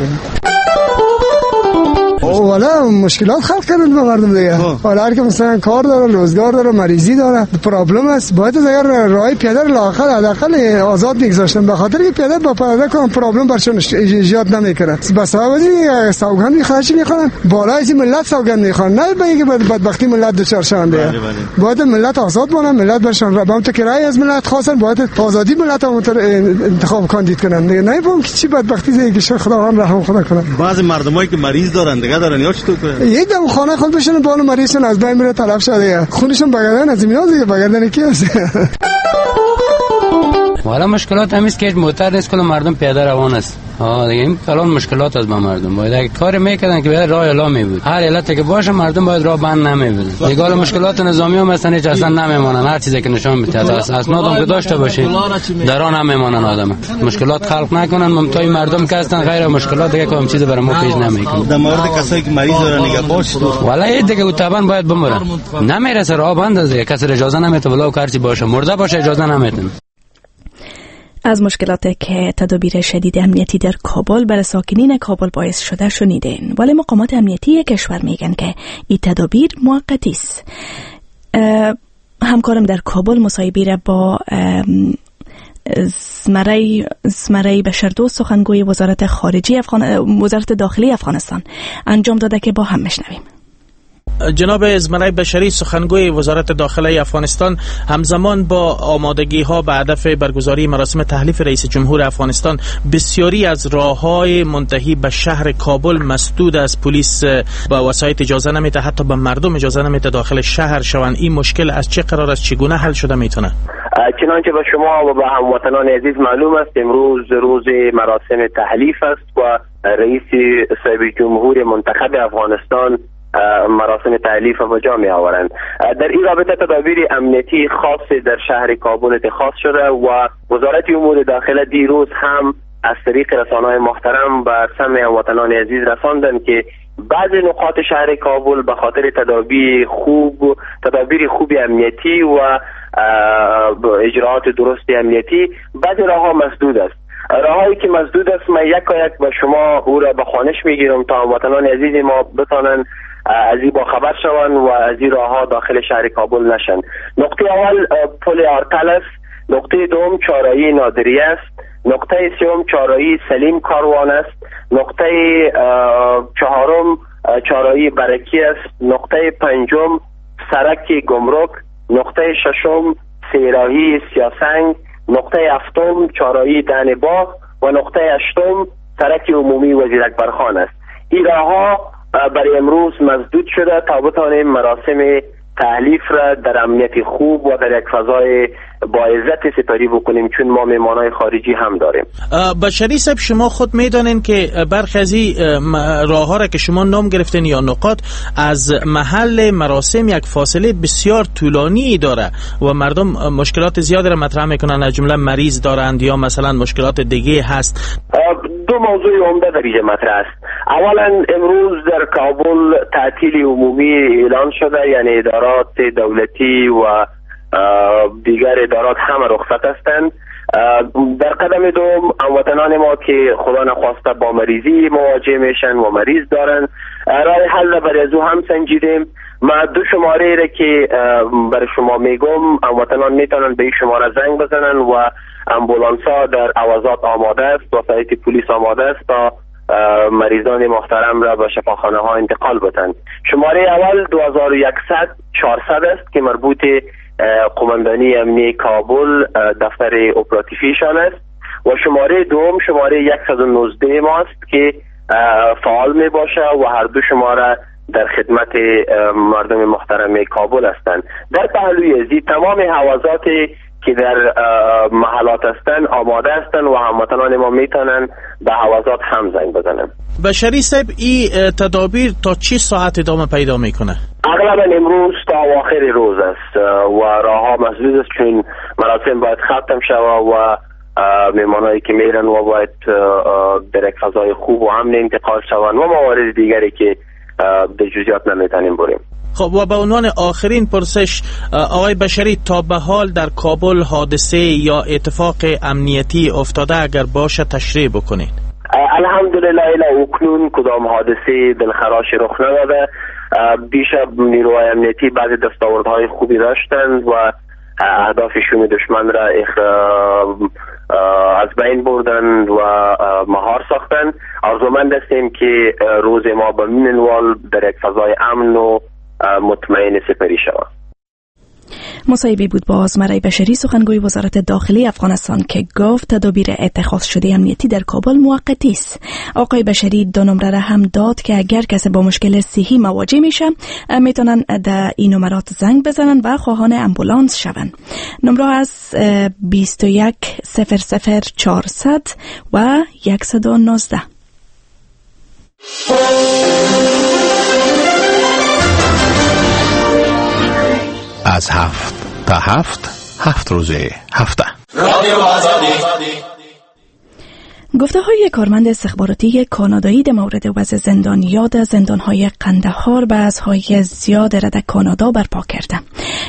والا مشکلات خلق کردن به مردم دیگه. حالا هر که مثلا کار داره، روزگار داره، مریضی داره، پرابلم است، باید از اگر راه پیاده رو لااقل حداقل آزاد میگذاشتن، به خاطر که پیاده با پیاده کنن پرابلم برشون ایجاد نمیکنه. بس سوادی سوگند میخواهش میخوان، بالای این ملت سوگند میخوان، نه به اینکه بدبختی ملت دچار شون دیگه. باید ملت آزاد باشن، ملت برشون ربام تو کرای از ملت خواستن، باید آزادی ملت رو انتخاب کاندید کنن دیگه. نه بگم که چی بدبختی زیگی که خدا هم رحم خدا کنه. بعضی مردمایی که مریض دارن دیگه دارن یا چطور کنن؟ یک دم خانه خود بشن بالو مریضشون از بین میره تلف شده، خونشون بگردن از اینا دیگه، بگردن کی هست؟ والا مشکلات همیست که موتر نیست، کل مردم پیاده روان است. ها دیگه این کلان مشکلات از با مردم باید اگه کار میکردن که باید راه اعلام میبود، هر علتی که باشه مردم باید راه بند نمیبودن. دیگه حالا مشکلات نظامی هم هستن هیچ اصلا نمیمونن، هر چیزی که نشان میده اسناد هم که داشته باشه در آن نمیمونن آدم. مشکلات خلق نکنن، ممتای مردم که هستن غیر مشکلات دیگه کم چیز برای ما پیش نمیکنه. در مورد کسایی که مریض دارن نگه باش والا این دیگه طبعا باید بمرن، نمیرسه راه بند است دیگه، کسی اجازه نمیده ولا کارچی باشه مرده باشه اجازه نمیدن. از مشکلاتی که تدابیر شدید امنیتی در کابل برای ساکنین کابل باعث شده شنیدین، ولی مقامات امنیتی کشور میگن که این تدابیر موقتی است. همکارم در کابل مصاحبه را با زمره زمره بشردوست سخنگوی وزارت خارجه افغان وزارت داخلی افغانستان انجام داده که با هم میشنویم. جناب زمره بشری سخنگوی وزارت داخلی افغانستان همزمان با آمادگی ها به هدف برگزاری مراسم تحلیف رئیس جمهور افغانستان، بسیاری از راههای منتهی به شهر کابل مسدود از پلیس با وسایط اجازه نمیده، حتی به مردم اجازه نمیده داخل شهر شوند. این مشکل از چه قرار است، چگونه حل شده میتونه؟ چنانچه به شما و به هموطنان عزیز معلوم است امروز روز مراسم تحلیف است و رئیس صاحب جمهور منتخب افغانستان مراسم تحلیف به جا می آورند. در این رابطه تدابیر امنیتی خاص در شهر کابل اتخاذ شده و وزارت امور داخله دیروز هم از طریق رسانه‌های محترم به سمع هموطنان عزیز رساندند که بعضی نقاط شهر کابل به خاطر تدابیر خوب تدابیر خوب امنیتی و اجراعات درست امنیتی بعضی راه‌ها مسدود است. راهایی که مسدود است من یک یک به شما او را به خوانش میگیرم تا هموطنان عزیز ما بتانند از این با خبر شوند و از این راه‌ها داخل شهر کابل نشن. نقطه اول پل آرتل است، نقطه دوم چهارراهی نادری است، نقطه سوم چهارراهی سلیم کاروان است، نقطه چهارم چهارراهی برکی است، نقطه پنجم سرک گمرک، نقطه ششم سیراهی سیاسنگ، نقطه هفتم چهارراهی دنباغ و نقطه هشتم سرک عمومی وزیر اکبر خان است. این راه‌ها برای امروز مسدود شده تا بتانیم مراسم تحلیف را در امنیت خوب و در یک فضای با عزت سپری بکنیم، چون ما مهمانای خارجی هم داریم. بشری صاحب شما خود میدانین که برخی از این راه‌ها را که شما نام گرفتین یا نقاط از محل مراسم یک فاصله بسیار طولانی داره و مردم مشکلات زیادی را مطرح میکنن، از جمله مریض دارند یا مثلا مشکلات دیگه هست. دو موضوع عمده در اینجا مطرح است. اولا امروز در کابل تعطیل عمومی اعلان شده، یعنی ادارات دولتی و دیگر ادارات همه رخصت هستند. در قدم دوم هموطنان ما که خدا نخواسته با مریضی مواجه میشن و مریض دارن، راه حل برای از او هم سنجیدیم. ما دو شماره را که برای شما میگم هموطنان میتونن به این شماره زنگ بزنن و امبولانس ها در اوازات آماده است، وسایط پلیس آماده است تا مریضان محترم را به شفاخانه ها انتقال بدن. شماره اول دو هزار و صد چهارصد است که مربوط قماندانی امنی کابل دفتر اپراتیفیشان است و شماره دوم شماره صد و نوزده ماست که فعال می باشه و هر دو شماره در خدمت مردم محترم کابل هستند. در پهلوی ازی تمام حوازات که در محلات هستند آماده هستند و هموطنان ما میتونن به حوازات هم زنگ بزنن. بشری صاحب این تدابیر تا چه ساعت ادامه پیدا میکنه؟ اغلبا امروز تا آخر روز است و راهها مسدود است چون مراسم باید ختم شود و مهمانایی که میرن و باید در یک فضای خوب و امن انتقال شوند و موارد دیگری که به جزئیات نمیتونیم بریم. خب و به عنوان آخرین پرسش آقای بشری، تا به حال در کابل حادثه یا اتفاق امنیتی افتاده اگر باشه تشریح بکنید؟ الحمدلله الی اکنون کدام حادثه دلخراش رخ نداده. بیشتر نیروهای امنیتی بعضی دستاوردهای خوبی داشتند و اهداف شوم دشمن را از بین بردند و مهار ساختند. آرزومند هستیم که روز ما به منوال در یک فضای امن و مطمئن سپری شود. مصاحبه بود با آزمرای بشری سخنگوی وزارت داخلی افغانستان که گفت تدابیر اتخاذ شده امنیتی در کابل موقتی است. آقای بشری دو نمره را هم داد که اگر کسی با مشکل صحی مواجه میشه میتونن در این نمرات زنگ بزنن و خواهان امبولانس شون. نمره از بیست و یک صفر صفر چهارصد و صد و نوزده. از هفت تا هفت هفت روزه هفته رادیو آزادی. گفته های کارمند استخباراتی کانادایی در مورد وضع زندانیان زندانهای قندهار بحث‌های زیاد را در کانادا برپا کرده.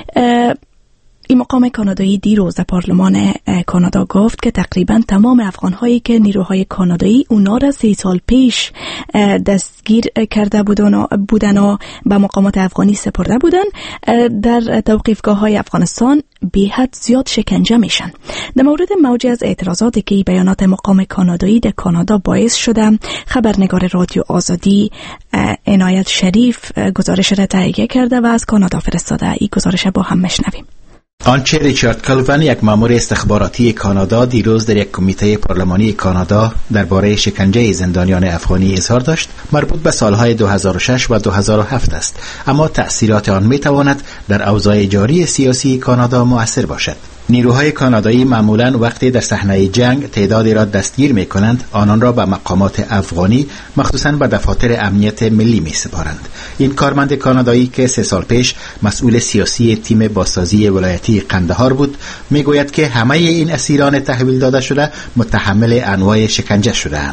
این مقام کانادایی دیروز در پارلمان کانادا گفت که تقریبا تمام افغان‌هایی که نیروهای کانادایی اونا را سی سال پیش دستگیر کرده بودن بودن و به مقامات افغانی سپرده بودن در توقیفگاه‌های افغانستان به حد زیاد شکنجه میشن. در مورد موج از اعتراضاتی که بیانات مقام کانادایی در کانادا باعث شده، خبرنگار رادیو آزادی عنایت شریف گزارش را تهیه کرده و از کانادا فرستاده. این گزارش با هم میشنویم. آنچه ریچارد کلون، یک مأمور استخباراتی کانادا، دیروز در یک کمیته پارلمانی کانادا درباره شکنجه زندانیان افغانی اظهار داشت، مربوط به سالهای دو هزار و شش و دو هزار و هفت است، اما تأثیرات آن میتواند در اوضاع جاری سیاسی کانادا مؤثر باشد. نیروهای کانادایی معمولاً وقتی در صحنه جنگ تعدادی را دستگیر می کنند، آنان را به مقامات افغانی مخصوصاً به دفاتر امنیت ملی می سپارند. این کارمند کانادایی که سه سال پیش مسئول سیاسی تیم بازسازی ولایتی قندهار بود، می گوید که همه این اسیران تحویل داده شده متحمل انواع شکنجه شده‌اند.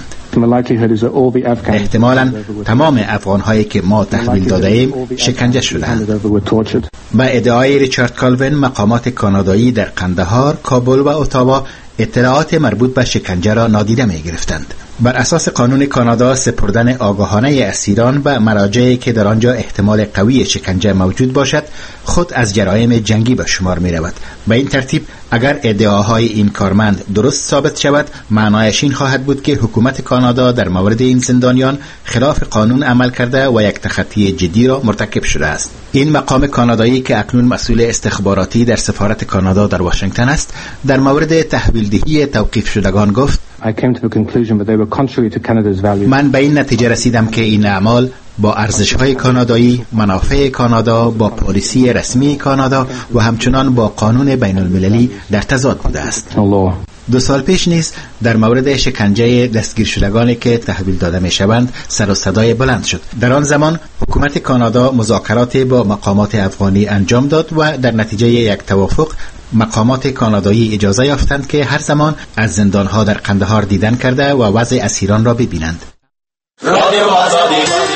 احتمالاً تمام افغان‌هایی که ما تحویل داده ایم شکنجه شده‌اند. به ادعای ریچارد کالوین، مقامات کانادایی در قندهار، کابل و اتاوا اطلاعات مربوط به شکنجه را نادیده می گرفتند. بر اساس قانون کانادا، سپردن آگاهانه اسیران به مراجعی که در آنجا احتمال قوی شکنجه موجود باشد خود از جرایم جنگی به شمار می رود. به این ترتیب اگر ادعاهای این کارمند درست ثابت شود، معنایش این خواهد بود که حکومت کانادا در مورد این زندانیان خلاف قانون عمل کرده و یک تخطی جدی را مرتکب شده است. این مقام کانادایی که اکنون مسئول استخباراتی در سفارت کانادا در واشنگتن است، در مورد تحویل دهی توقیف شدگان گفت: من به این نتیجه رسیدم که این اعمال با ارزش‌های کانادایی، منافع کانادا، با پالیسی رسمی کانادا و همچنان با قانون بین المللی در تضاد بوده است. دو سال پیش نیز در مورد شکنجه دستگیر شدگانی که تحویل داده می شوند سر و صدای بلند شد. در آن زمان حکومت کانادا مذاکرات با مقامات افغانی انجام داد و در نتیجه یک توافق مقامات کانادایی اجازه یافتند که هر زمان از زندانها در قندهار دیدن کرده و وضع اسیران را ببینند. رادیو آزادی.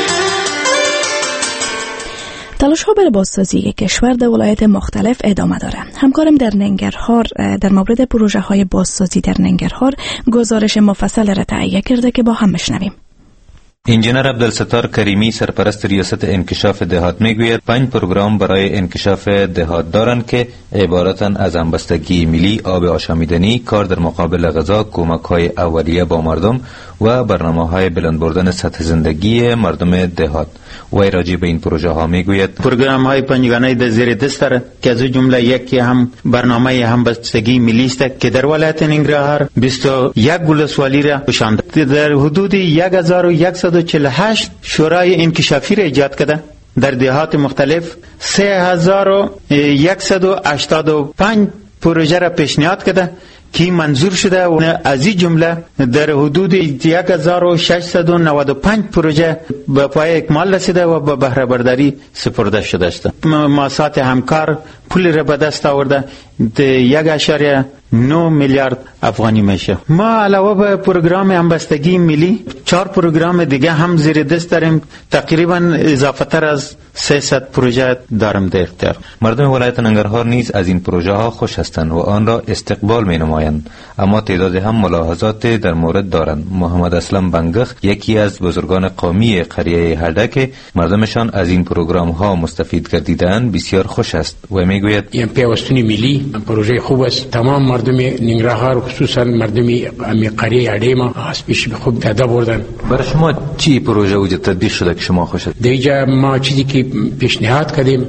تلاش ها برای بازسازی کشور در ولایت مختلف ادامه داره. همکارم در ننگرهار در مورد پروژه های بازسازی در ننگرهار گزارش مفصل را تهیه کرده که با هم بشنویم. انجینر عبدالستار کریمی، سرپرست ریاست انکشاف دهات، میگوید پنج پروگرام برای انکشاف دهات دارند که عبارتند از همبستگی ملی، آب آشامیدنی، کار در مقابل غذا، کمک‌های اولیه با مردم و برنامه‌های بلند بردن سطح زندگی مردم دهات. وی راجع به این پروژه ها میگوید: پروگرام های پنجگانه در زیر دست دارد که از جمله یکی هم برنامه همبستگی ملی است که در ولایت ننگرهار بیست و یک ولسوالی را پوشانده. در حدود یک هزار و صد و چهل و هشت شورای انکشافی را ایجاد کرده. در دهات مختلف سه هزار و صد و هشتاد و پنج پروژه را پیشنهاد کرده که منظور شده و از این جمله در حدود یک هزار و ششصد و نود و پنج پروژه به پای اکمال رسیده و به بهره برداری سپرده شده است. مؤسسات همکار پول را به دست آورده یک اشاریه نه میلیارد افغانی میشه. ما علاوه به پروگرام همبستگی ملی چهار پروگرام دیگه هم زیر دست داریم. تقریبا اضافه تر از سیصد پروژه دارم در اختیار. مردم ولایت ننگرهار نیز از این پروژه ها خوش هستند و آن را استقبال می نمایند، اما تعداد هم ملاحظات در مورد دارند. محمد اسلم بنگخ، یکی از بزرگان قومی قریه هردک، مردمشان از این پروگرام ها مستفید گردیدند، بسیار خوش است و میگوید: این پیوستنی ملی پروژه خوب است. تمام مردم ننگرهار، خصوصا مردم قریه هردک از پیش خوب تدا بردن. برای شما چی پروژه وجود تطبیق شده که شما خوشت؟ دیگه ما چیزی که پیشنهاد کردیم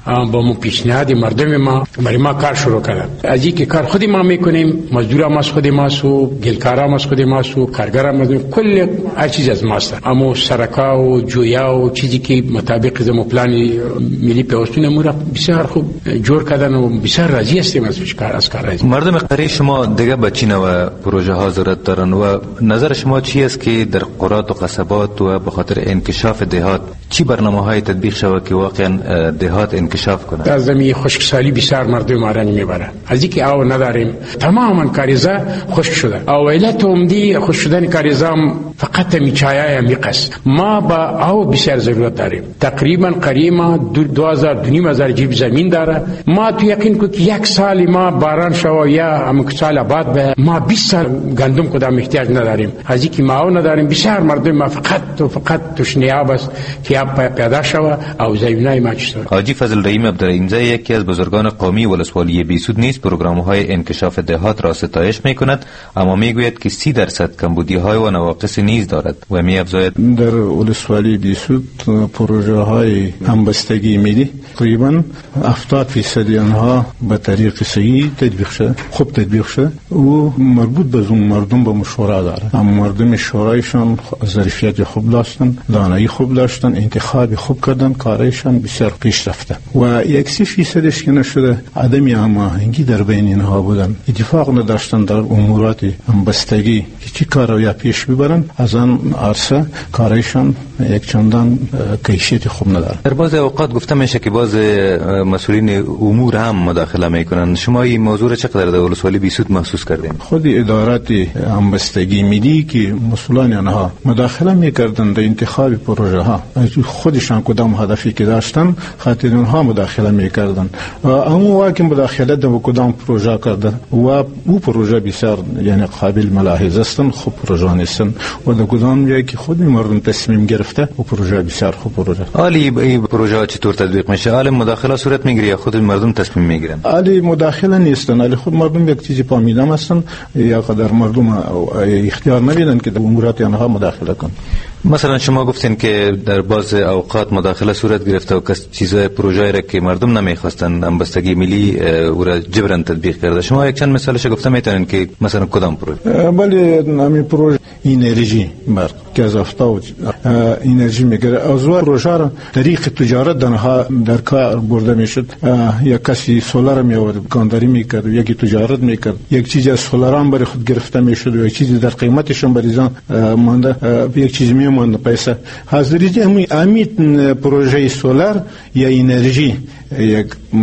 با مو پیشنهاد مردم ما برای ما کار شروع کردن. از اینکه کار خودی ما میکنیم، مزدورا ما خودی ماسو، گلکارا ما خودی ماسو، کارگرا ما، کل هر چیز از ماست. اما سرکا و جویا و چیزی که مطابق زمو پلان ملی پیوستون ما را بسیار خوب جور کردن و بسیار راضی هستیم از کار از کار راضی. مردم قریه شما دیگه بچینه و پروژه ها ضرورت دارن و نظر شما چی است که در قرات و قصبات و به خاطر انکشاف دهات چی برنامه های تطبیق شود که واقعا دهات انکشاف کنند؟ در زمینه خشکسالی بسیار مردم ما را میبره. از اینکه آو نداریم تماما کاریزا خشک شده. او علت عمدی خشک شدن کاریزا فقط میچایه میقص. ما با آو بسیار ضرورت داریم. تقریبا قریما دو هزار دو نیم هزار جیب زمین داره. ما تو یقین کو که یک سال ما باران شو یا هم سال بعد به ما بیست سال گندم کدام احتیاج نداریم. از اینکه ما آو نداریم بسیار مردم ما فقط و فقط توش نیاب است که آب پیدا شود او زمینای ما چطور. حاجی فضل رحیم عبدالرحیمزاده یکی از بزرگان قومی ولسوالی بیسود نیز پروگرام‌های انکشاف دهات را ستایش می‌کند، اما میگوید که سی درصد کمبودی‌های و نواقص نیز دارد و می‌افزاید در ولسوالی بیسود پروژه‌های همبستگی ملی تقریباً هفتاد درصد آنها به طریق صحیح تطبیق شده، خوب تطبیق شده و مربوط به اون مردم به مشوره داره. اما مردم شورایشان ظرفیت خوب داشتن، دانایی خوب داشتن، انتخاب خوب کردن، کارشان بسیار پیش رفته و یک سی فیصدش که نشده عدم هماهنگی در بین اینها بودن، اتفاق نداشتن در امورات همبستگی که چی کار یا پیش ببرن، از آن عرصه کارشان یک چندان کیفیت خوب نداره. در بعض اوقات گفته میشه که بعض مسئولین امور هم مداخله میکنن. شما این موضوع را چقدر در ولسوالی بیسود محسوس کردین؟ خود ادارات همبستگی ملی که مسئولان آنها مداخله میکردن در انتخاب پروژه ها، خودشان کدام هدفی که داشتن خاطر اونها مداخله میکردن و اما واقعا مداخله در کدام پروژه کردن و او پروژه بسیار یعنی قابل ملاحظه هستن، خوب پروژه نیستن و در کدام جایی که خود مردم تصمیم گرفته و پروژه بسیار خوب پروژه. عالی این پروژه چطور تطبیق میشه؟ عالی مداخله صورت میگیره یا خود مردم تصمیم میگیرن؟ عالی مداخله نیستن، علی خود مردم یک چیزی فهمیدن هستن یا قدر مردم اختیار نمیدن که در امورات آنها مداخله کنن. مثلا شما گفتین که در بعض اوقات مداخله صورت گرفته و کس چیزای پروژه‌ای را که مردم نمیخواستن همبستگی ملی او را جبران تطبیق کرده. شما یک چند مثالش گفته میتونین که مثلا کدام پروژه؟ بله همین پروژه انرژی برق که از افتا انرژی میگیره. از اون پروژه را طریق تجارت دنها در کار برده میشد. یک کسی سولار می آورد کانداری میکرد، یکی تجارت میکرد، یک چیز از سولاران برای خود گرفته میشد و یک چیز در قیمتشون بریزان مانده، یک چیز می مانده پیسه. حاضری همین امیت پروژه سولار یا انرژی یک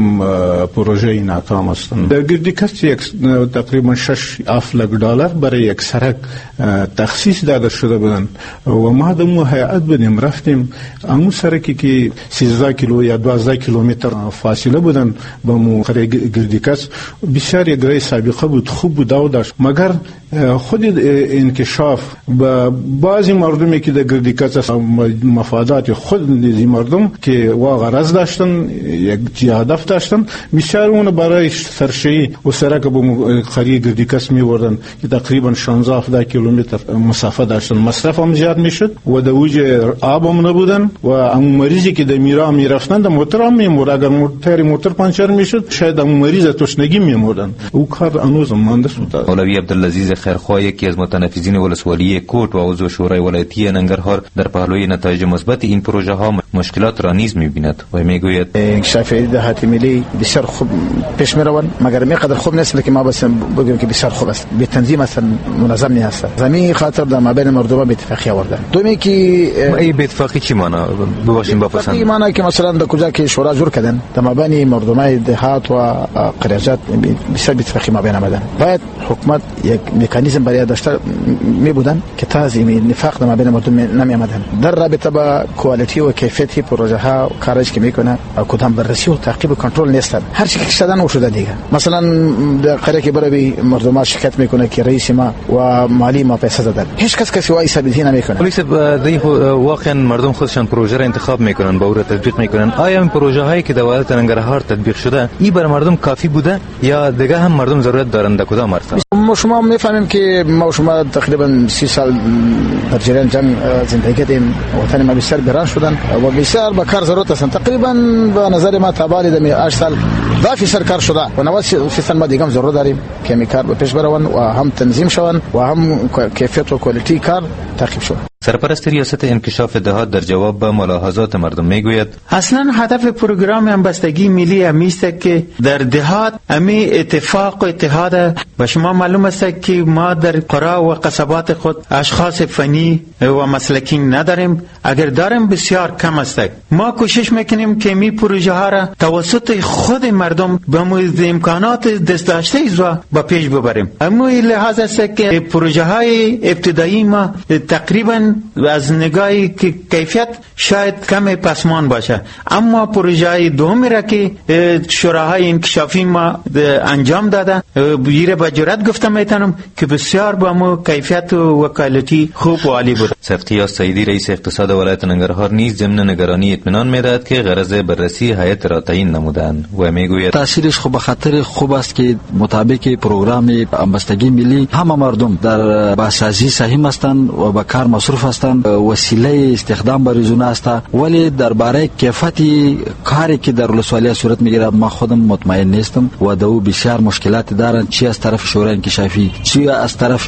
پروژه ناکام است. در گردیکست یک تقریبا شش افلاک دلار برای یک سرک تخصیص داده شده بودن و ما دمو هیئت بودیم رفتیم امو سرکی که سیزده کیلو یا دوازده کیلومتر فاصله بودن با مو گردیکست بسیار یک رای سابقه بود، خوب بود و داشت، مگر خود انکشاف با بعضی مردمی که در گردیکست مفادات خود مردم که واقعا غرض داشتن یک هدف داشتن بسیار اون برای سرشی و سرک به قریه گردیکست می بردن که تقریبا شانزده هفده کیلومتر مسافت داشتن، مصرف هم زیاد می شد و در اوج آب هم نبودن و امو مریضی که در میرا می رفتن در موتر هم می مرد، اگر موتر موتر پانچر می شد شاید امو مریض تشنگی می مردن. او کار انوز مانده شد. مولوی عبدالعزیز خیرخواه یکی از متنفذین ولسوالی کوٹ و عضو شورای ولایتی ننگرهار در پهلوی نتایج مثبت این پروژه ها مشکلات را نیز می بیند و می گوید انکشاف دهات ملی بسیار خوب پیش می روند، مگر می قدر خوب نیست که ما بس بگیم که بسیار خوب است. به تنظیم اصلا منظم نیست. زمین خاطر در مابین مردم به اتفاقی آوردن. دومی که ای به اتفاقی چی معنی بباشیم بپسند؟ اتفاقی معنی که مثلا در کجا که شورا جور کردن در مابین مردم دهات و قریات بسیار اتفاقی مابین آمدن. باید حکومت یک مکانیزم برای داشته می بودن که تازه نفاق در مابین مردم نمی آمدن. در رابطه با کوالیتی و کیفیت پروژه ها کارش که میکنه کدام بررسی و تعقیب و کنترل نیستن. هر چیزی که شدن او شده دیگه. مثلا در قریه که برای مردم شکایت میکنه که رئیس ما و مالی ما پیسه دادن، هیچ کس کسی وای ثابت نمیکنه. پلیس دی واقعا مردم خودشان پروژه را انتخاب میکنن با او را تطبیق میکنن. آیا این پروژه هایی که در ولایت ننگرهار تطبیق شده این بر مردم کافی بوده یا دیگه هم مردم ضرورت دارند در کدام مرحله؟ ما شما میفهمیم که ما شما تقریبا سی سال در جریان جنگ زندگی کردیم، وطن ما بسیار بیران شدن و بسیار به کار ضرورت هستن. تقریبا به نظر ما تبالی دمی هشت سال ده فیصد کار شده و نود فیصد ما دیگه ضرورت داریم که می کار به پیش برون و هم تنظیم شون و هم کیفیت و کوالیتی کار تعقیب شود. سرپرست ریاست انکشاف دهات در جواب به ملاحظات مردم میگوید اصلا هدف پروگرام همبستگی ملی همیست که در دهات امی اتفاق و اتحاد. به شما معلوم است که ما در قرا و قصبات خود اشخاص فنی و مسلکی نداریم، اگر داریم بسیار کم است. ما کوشش میکنیم که می پروژه ها را توسط خود مردم به موجب امکانات دست داشته ایزا با پیش ببریم. اما لحاظ است که پروژه های ابتدایی ما تقریبا از نگاه کیفیت شاید کم پسمان باشه، اما پروژه دومی را که شوراهای انکشافی ما انجام داده بیره با جرات گفتم میتونم که بسیار با مو کیفیت و وکالتی خوب و عالی بود. صدقیاس سعیدی رئیس اقتصاد ولایت ننگرهار نیز ضمن نگرانی اطمینان میدهد که غرض بررسی هیئت را تعیین نمودند و میگوید تاثیرش خوب خاطر خوب است که مطابق پروگرام همبستگی ملی همه مردم در بازسازی سهیم هستند و به کار مصروف هستند، وسیله استخدام بریزونه است، ولی درباره کیفیت کاری که در ولسوالی صورت میگیرد ما خودم مطمئن نیستم و دو بسیار مشکلات دارند، چی از طرف شورای انکشافی چی از طرف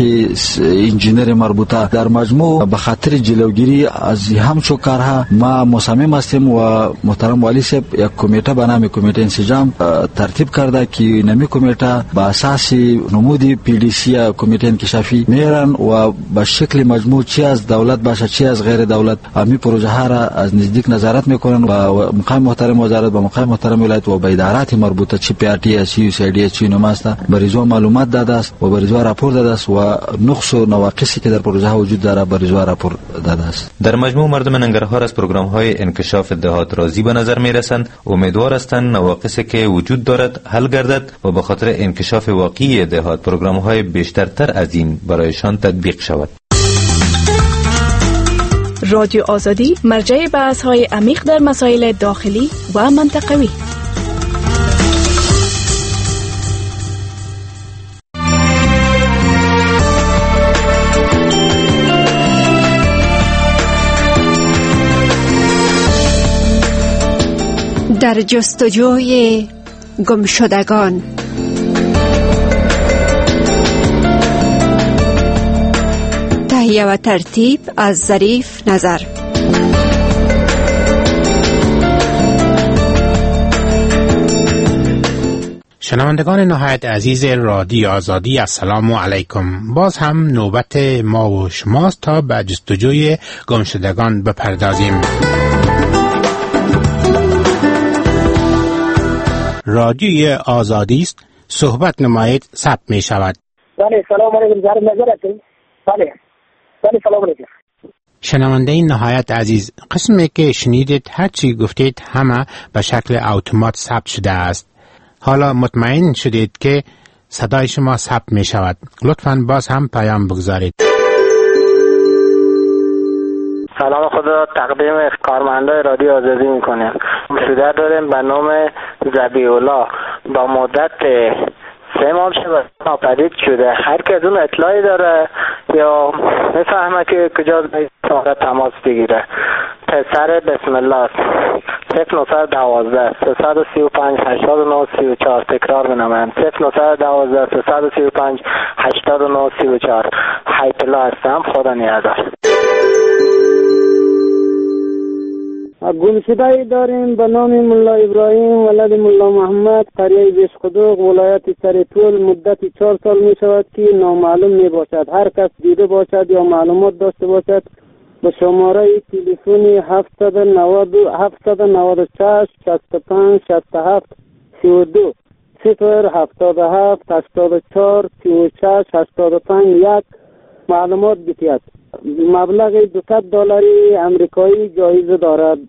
انجینر مربوطه. در مجموع به خاطر جلوگیری از همچو کارها ما مصمم هستیم و محترم والی صاحب یک کمیته به نام کمیته انسجام ترتیب کرده که نمی کمیته با اساس نمودی پی دی سی کمیته انکشافی میرن و به شکل مجموع چی از دولت باشه چی از غیر دولت امی پروژه ها را از نزدیک نظارت میکنن و مقام محترم وزارت با مقام محترم ولایت و به ادارات مربوطه چی پی آر تی سی یو سی دی چی نماسته بریزو معلومات داده است و بریزو راپور داده است و نقص و نواقصی که در پروژه ها وجود داره بریزو راپور داده است. در مجموع مردم ننگرهار از پروگرام های انکشاف دهات راضی به نظر میرسند، امیدوار هستند نواقصی که وجود دارد حل گردد و به خاطر انکشاف واقعی دهات پروگرام های بیشترتر از این برایشان تطبیق شود. رادیو آزادی مرجع بحث های عمیق در مسائل داخلی و منطقوی. در جستجوی گمشدگان. تهیه و ترتیب از ظریف نظر. شنوندگان نهایت عزیز رادیو آزادی السلام علیکم. باز هم نوبت ما و شماست تا به جستجوی گمشدگان بپردازیم. رادیوی آزادی است، صحبت نمایید ثبت می شود. بله سلام علیکم. جناب نظر هستید؟ بله بله سلام علیکم. شنونده نهایت عزیز، قسمی که شنیدید هر چی گفتید همه به شکل اتومات ثبت شده است. حالا مطمئن شدید که صدای شما ثبت می شود. لطفاً باز هم پیام بگذارید. سلام خود را تقدیم کارمندای رادیو آزادی میکنیم. شده داریم به نام ذبیح‌الله با مدت سه ماه شده ناپدید شده. هر که از اون اطلاعی داره یا میفهمه که کجا باید تماس بگیره. پسر بسم الله صفر نهصد و دوازده سیصد و سی و پنج هشتاد و نه سی و چهار. تکرار بنامم صفر نهصد و دوازده سیصد و سی و پنج هشتاد و نه سی و چهار. حیات الله هستم. خدا نگهدار. گمشده‌ای داریم به نام ملا ابراهیم ولد ملا محمد، قریه بیشقدوق، ولایت سرطول. مدت چهار سال می شود که نامعلوم می باشد. هر کس دیده باشد یا معلومات داشته باشد به شماره تلفنی هفتصد و نود و شش شصت و پنج شصت و هفت سی و دو صفر هفتاد و هفت هشتاد و چهار سی و شش هشتاد و پنج یک معلومات بتید. مبلغ دویست دلاری امریکایی جایزه دارد.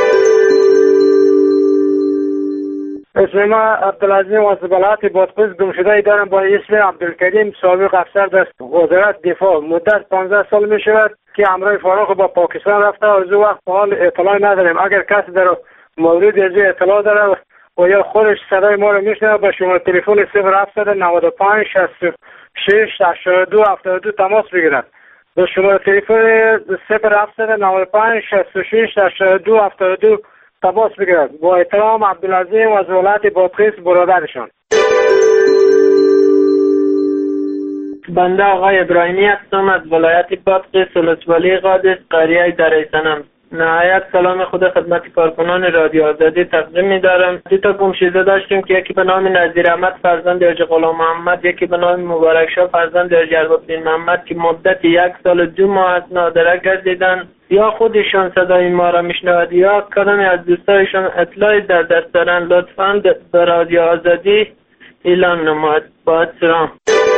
اسم ما عبدالعظیم واسبلات بادپس. گمشده‌ای دارم با اسم عبدالکریم سابق افسر در وزارت دفاع. مدت پانزده سال می شود که همراه فاروق با پاکستان رفته. از او وقت حال اطلاع نداریم. اگر کسی در مورد از اطلاع داره و یا خودش صدای ما رو میشنوه به شماره تلفن صفر هفتصد و نود و پنج شش هشتاد و دو هفتاد و دو تماس بگیرد. به شماره تلفن صفر هفت نود و پنج شصت و شش هشتاد و دو هفتاد و دو تماس بگیرد. با احترام عبدالعظیم از ولایت بادغیس برادرشان. بنده آقای ابراهیمی هستم از ولایت بادغیس ولسوالی قادس قریه دره صنم. نهایت سلام خود خدمت کارکنان رادیو آزادی تقدیم می‌دارم. دو تا گمشده داشتیم که یکی به نام نظیر احمد فرزند حاج غلام محمد، یکی به نام مبارک شاه فرزند حاج ارباب‌دین محمد که مدت یک سال دو ماه از نادره گردیدن. یا خودشان صدای ما را میشنود یا کدامی از دوستایشان اطلاعی در دست دارن، لطفاً به رادیو آزادی اعلام نماید. با سلام.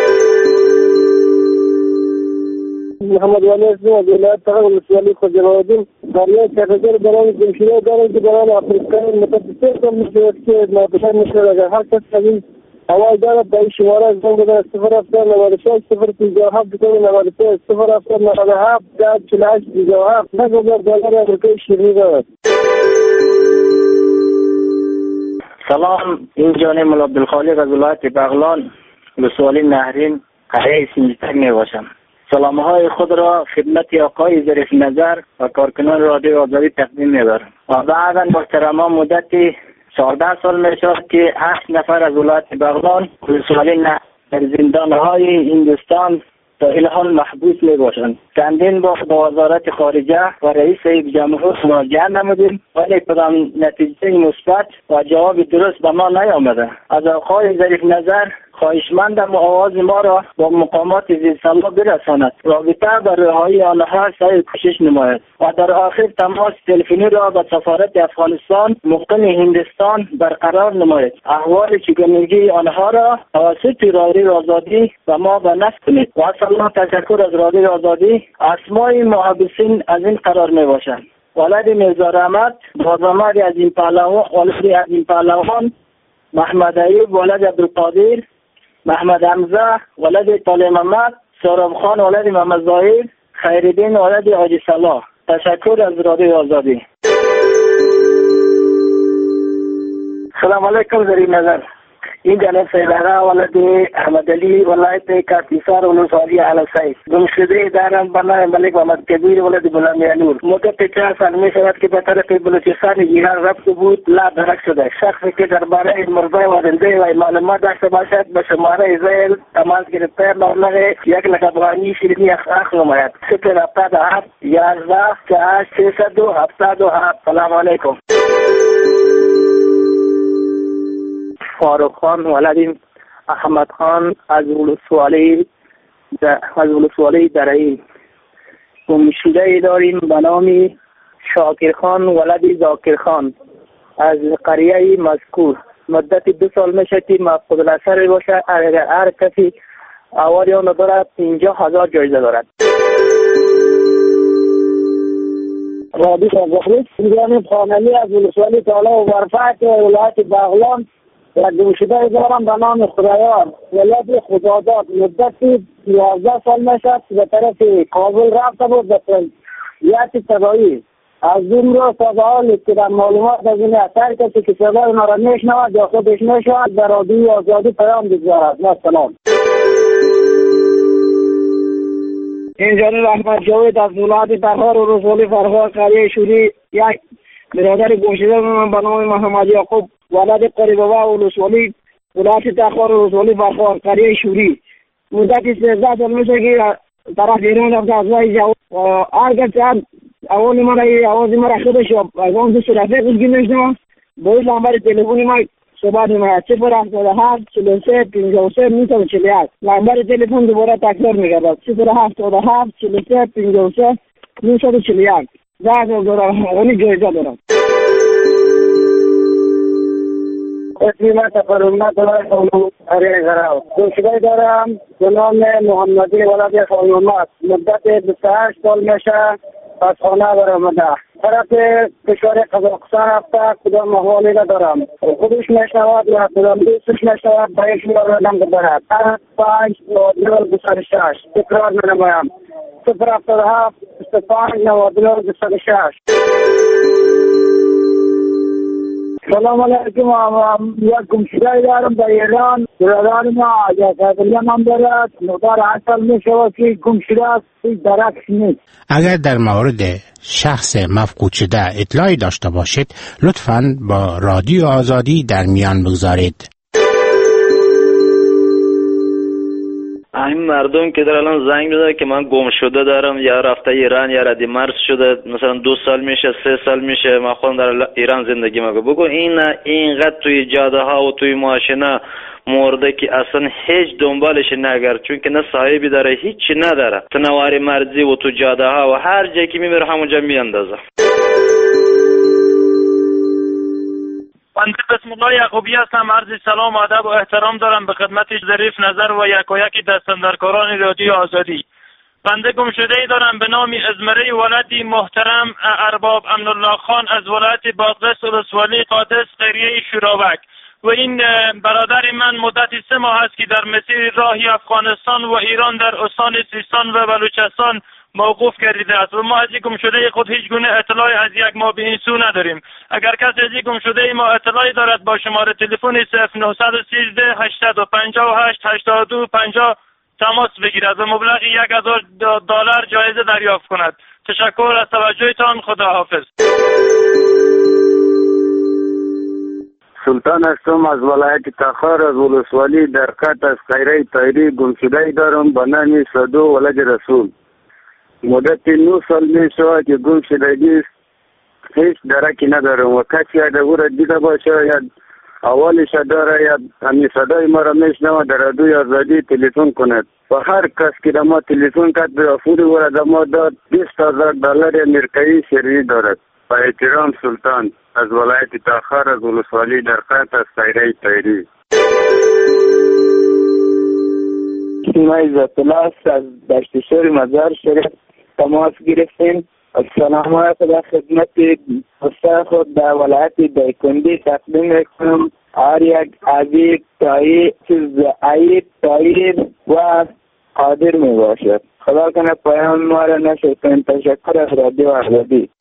محمد ولی اسم از ولایت تقریب ولسوالی خواجه‌الدین قریه چکرگر برای جمشیده دارم که برای افریقای متفسیر کن میشود که نابشن میشود. اگر هر کس از این حوال دارد در این شماره از زنگ بزنید صفر هفتاد نود و شش صفر پنجاه و هفت نود و سه صفر هفتاد نود و هفت ده چهل و هشت پنجاه و هفت نه هزار دلار امریکایی شیرینی دارد. سلام، این جانب مولا عبدالخالق از ولایت بغلان ولسوالی نهرین قریه سنجتک می باشم. سلام های خود را خدمت آقای ظریف نظر و کارکنان رادیو آزادی تقدیم می‌برم. و بعدا محترمان مدتی چهارده سال میشد که هشت نفر از ولایت بغلان ولسوالی نه در زندان های هندوستان تا این حال محبوس می باشند. چندین بار با وزارت خارجه و رئیس جمهور مراجعه نمودیم ولی کدام نتیجه مثبت و جواب درست به ما نیامده. از آقای ظریف نظر خواهشمندم آواز ما را با مقامات زیرسلا برساند، رابطه بر رهایی آنها سعی کوشش نماید و در آخر تماس تلفنی را با سفارت افغانستان مقیم هندوستان برقرار نماید. احوال چگونگی آنها را توسط رادیو آزادی و ما به نصب کنید. و سلام، تشکر از رادیو آزادی. اسمای محبسین از این قرار می باشند: ولد میرزا رحمت، بازآمد از این پهلوان، ولد از این پهلوان، محمد ایوب ولد عبدالقادر، محمد حمزه ولد طالب محمد، سهراب خان ولد محمد ظاهر، خیرالدین ولد حاجی صلاح. تشکر از رادیو آزادی. سلام علیکم ظریف نظر. این جانب سیلاره ولد احمد علی ولایت کاپیسار ولسوالی اعلی سعید. گمشده دارم بنا ملک محمد کبیر ولد غلامیانور. مدت چهار سال می شود که به طرف بلوچستان ایران رفت بود لا درک شده. شخصی که درباره مرده و زنده و معلومات داشته باشد به شماره زیل تماس گرفته مبلغ یک لک افغانی شیرینی اخ نماید. صفر هفتاد و هفت یازده چهار سیصد و هفتاد و هفت. سلام علیکم. فاروق خان ولد احمد خان از ولسوالی از ولسوالی درعی. گمشده داریم به نام شاکر خان ولد ذاکر خان از قریه مذکور. مدت دو سال میشه که مفقود الاثر باشه. اگر هر کسی آواری آن دارد پنجاه هزار جایزه دارد. رابط بخریت جانب خانلی از ولسوالی تالا و ورفت ولایت بغلان و گمشده دارم به نام خدایار ولد خداداد. مدتی یازده سال میشد به طرف کابل رفته بود به یکی تبایی. از این رو سوال که در معلومات از این اثر کسی که صدای ما را میشنود یا خودش میشود در رادیو آزادی پیام بگذارد. سلام. این جانب احمد جاوید از ولایت بهار و ولسوالی فرخار قریه شوری یک برادر گمشده من به نام محمد یعقوب ولد قریبوا ولسوالی ولایت تخار و ولسوالی فرخار قریه شوری. مدتی سیزده سال میشه که طرف ایران رفته از وای جاوید و هرگاه اول ما را آواز ما را خودش از آن دوست رفیق گوش میشنوم. با این نمبر تلفنی ما صحبت می‌کنم صفر هفتاد و هفت چهل و سه پنجاه و سه نود و چهل و هشت. نمبر تلفن دوباره تکرار می‌گردد صفر هفتاد و هفت چهل و سه پنجاه و سه نود و چهل و هشت. ده دارم اونی جایزه دارم. اسمی من تفرمت دارم اره غراو. دوشگاه دارم به نام محمدی ولد خانومت. مدت بیست و هشت سال میشه از خانه برآمده. طرف کشور قزاقستان رفته کدام احوالی را دارم. خودش میشنود یا کدام دوستش میشنود باید شما را دم بدارد. هفت پنج نود بیست و شش. تکرار منمایم صفر هفتاد و هفت بیست و پنج نود بیست و شش. سلام علیکم. یک گمشده دارم در ایران. برادر ما جسدی هم دارد. مقدار حاصل می شود که گمشده است. درکش نیست. اگر در مورد شخص مفقود شده اطلاعی داشته باشید لطفاً با رادیو آزادی در میان بگذارید. این مردم که در الان زنگ میزنه که من گم شده دارم، یا رفته ایران یا ردی مرز شده، مثلا دو سال میشه سه سال میشه من خودم در ایران زندگی میکنم، بگو این اینقدر توی جاده ها و توی ماشینا مرده که اصلا هیچ دنبالش نگرد، چون که نه صاحبی داره هیچی نداره، تنواری مرزی و تو جاده ها و هر جایی که میبره همونجا میاندازه. بنده بسم الله یعقوبی هستم. عرض سلام و ادب و احترام دارم به خدمت ظریف نظر و یکایک دستاندرکاران رادیو آزادی. بنده گمشده ای دارم به نام ازمره ولدی محترم ارباب امنالله خان از ولایت بادغیس ولسوالی قادس قریه شوراوک، و این برادر من مدت سه ماه است که در مسیر راهی افغانستان و ایران در استان سیستان و بلوچستان موقوف گردیده است و ما از این گمشده خود هیچ گونه اطلاعی از یک ماه به این سو نداریم. اگر کسی از این گمشده ما اطلاعی دارد با شماره تلفن صفر نه یک سه هشت پنج هشت هشت دو پنجاه تماس بگیرد و مبلغ یک هزار دلار جایزه دریافت کند. تشکر از توجهتان. خدا حافظ. سلطان هستم از ولایت تخار از ولسوالی در قط از خیره تایری. گمشده دارم به نام صدو ولد رسول. مدت نه سال می شود که گم شدگی است، هیچ درکی ندارم و کسی اگر او را دیده باشه یا اولش داره یا همین صدای ما را میشنوه در رادیوی آزادی تلفن کند و هر کس که در ما تلفن کرد به افود او را در ما داد بیست هزار دلار امریکایی شرعی دارد. با احترام سلطان از ولایت تاخر از ولسوالی در قط از خیره تایری. ما عزت الله است از دشت شور مزار شریف تماس گرفتیم. السلام علیکم. خدمت دوستان خود در ولایت دایکندی تقدیم میکنم. هر یک عبید تایید چیز عیب تایید و قادر می باشد. خدا کنه پیام ما را نشد کنیم. تشکر از رادیو آزادی.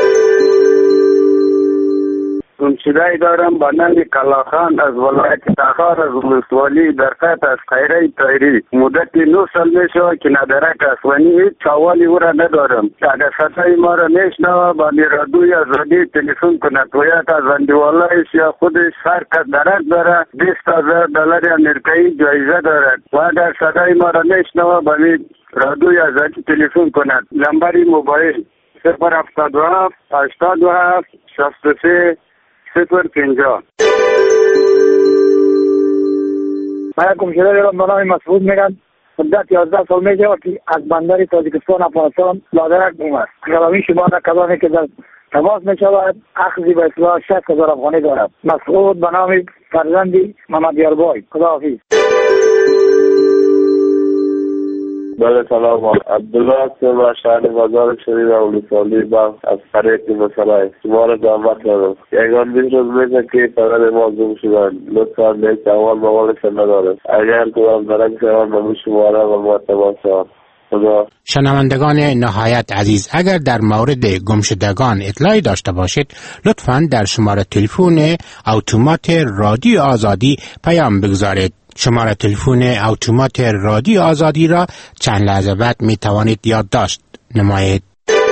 گمشده دارم با نام کلاخان از ولایت تخار از ولسوالی در قط از خیره تایری. مدت نه سال می شود که ندرک است و هیچ سوالی او را ندارم. اگر صدای ما را میشنوه با رادیوی آزادی تلفن کند و یک از اندیوالایش یا خودش هر کس درک داره بیست هزار دلار امریکایی جایزه دارد و اگر صدای ما را میشنوه با رادیوی آزادی تلفن کند. نمبر موبایل صفر هفتاد و هفت هشتاد و هفت شصت و سه صفر پنجاه. من گمشده دارم به نام مسعود میگن. مدت یازده سال میشه که از بندر تاجیکستان افغانستان لادرک اومد. کلامی شما را کلانی که در تماس میشود اخذی به اصلاح شصت هزار افغانی دارد. مسعود به نام فرزندی محمد یاربای. خداحافظ. بله سلام. عبدالله هستم و شهر بازار شریف ولسوالی با از قریه مسلای. شما را دعوت دارم. یکان بیست روز میشه که پدر ما گم شدن. لطفا نیست اول موالش ندارد. اگر کدام درک شوان نمی شما را با ما تماس شوان. خدا. شنوندگان نهایت عزیز، اگر در مورد گمشدگان اطلاعی داشته باشید لطفاً در شماره تلفن اتومات رادیو آزادی پیام بگذارید. شماره تلفن اتومات رادیو آزادی را چند لحظه بعد می توانید یادداشت نمایید.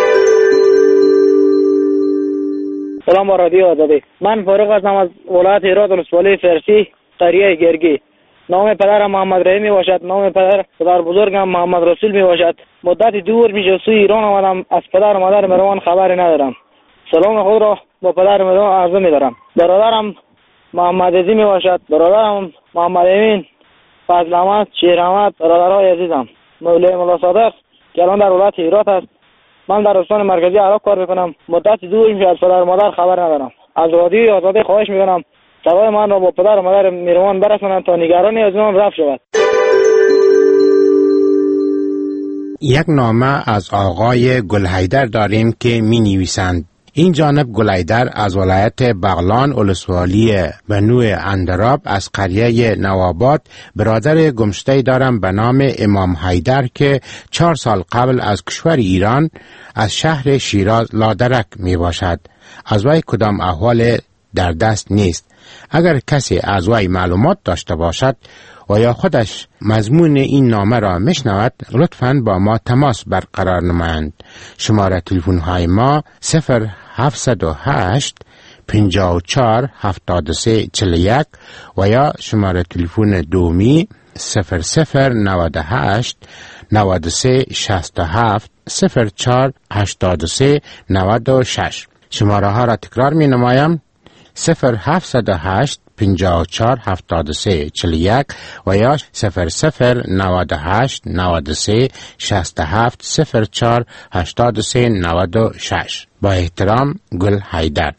سلام با رادیو آزادی. من فاروق هستم از ولایت هرات ولسوالی فرسی قریه گرگی. نام پدرم محمد رحیم می باشد. نام پدر پدر بزرگم محمد رسول می باشد. مدت دور میشه سوی ایران آمدم. از پدر و مادر مروان خبری ندارم. سلام خود را با پدر مروان عرض می دارم. برادرم محمد عزیز می باشد. برادرم محمد امین، فضل احمد، شیر احمد، برادرای عزیزم. مولای مولا صادق که الان در ولایت هرات است. من در استان مرکزی عراق کار میکنم. مدت دور میشه از پدر و مادر خبر ندارم. از رادیوی آزادی خواهش میکنم صدای من را با پدر و مادر میروان برسانند تا نگرانی از اون رفع شود. یک نامه از آقای گلحیدر داریم که می نویسند: این جانب گلحیدر از ولایت بغلان ولسوالی بنو اندراب از قریه نواباد برادر گمشده دارم به نام امام حیدر که چهار سال قبل از کشور ایران از شهر شیراز لادرک می باشد. از وی کدام احوال در دست نیست. اگر کسی از وی معلومات داشته باشد و یا خودش مضمون این نامه را میشنود، لطفاً با ما تماس برقرار نمایند. شماره تلفن های ما صفر هفت صفر هشت پنجاه و چهار هفتاد و سه چهل و یک و یا شماره تلفن دومی صفر صفر نود و هشت نود و سه شصت و هفت صفر چهار هشتاد و سه نود و شش. شماره ها را تکرار می نمایم: صفر هفت صفر هشت پنجاه و چهار هفتاد و سه چهل و یک و یا صفر صفر نود و هشت نود و سه شصت و هفت صفر چهار هشتاد و سه نود و شش. با احترام، گل حیدر.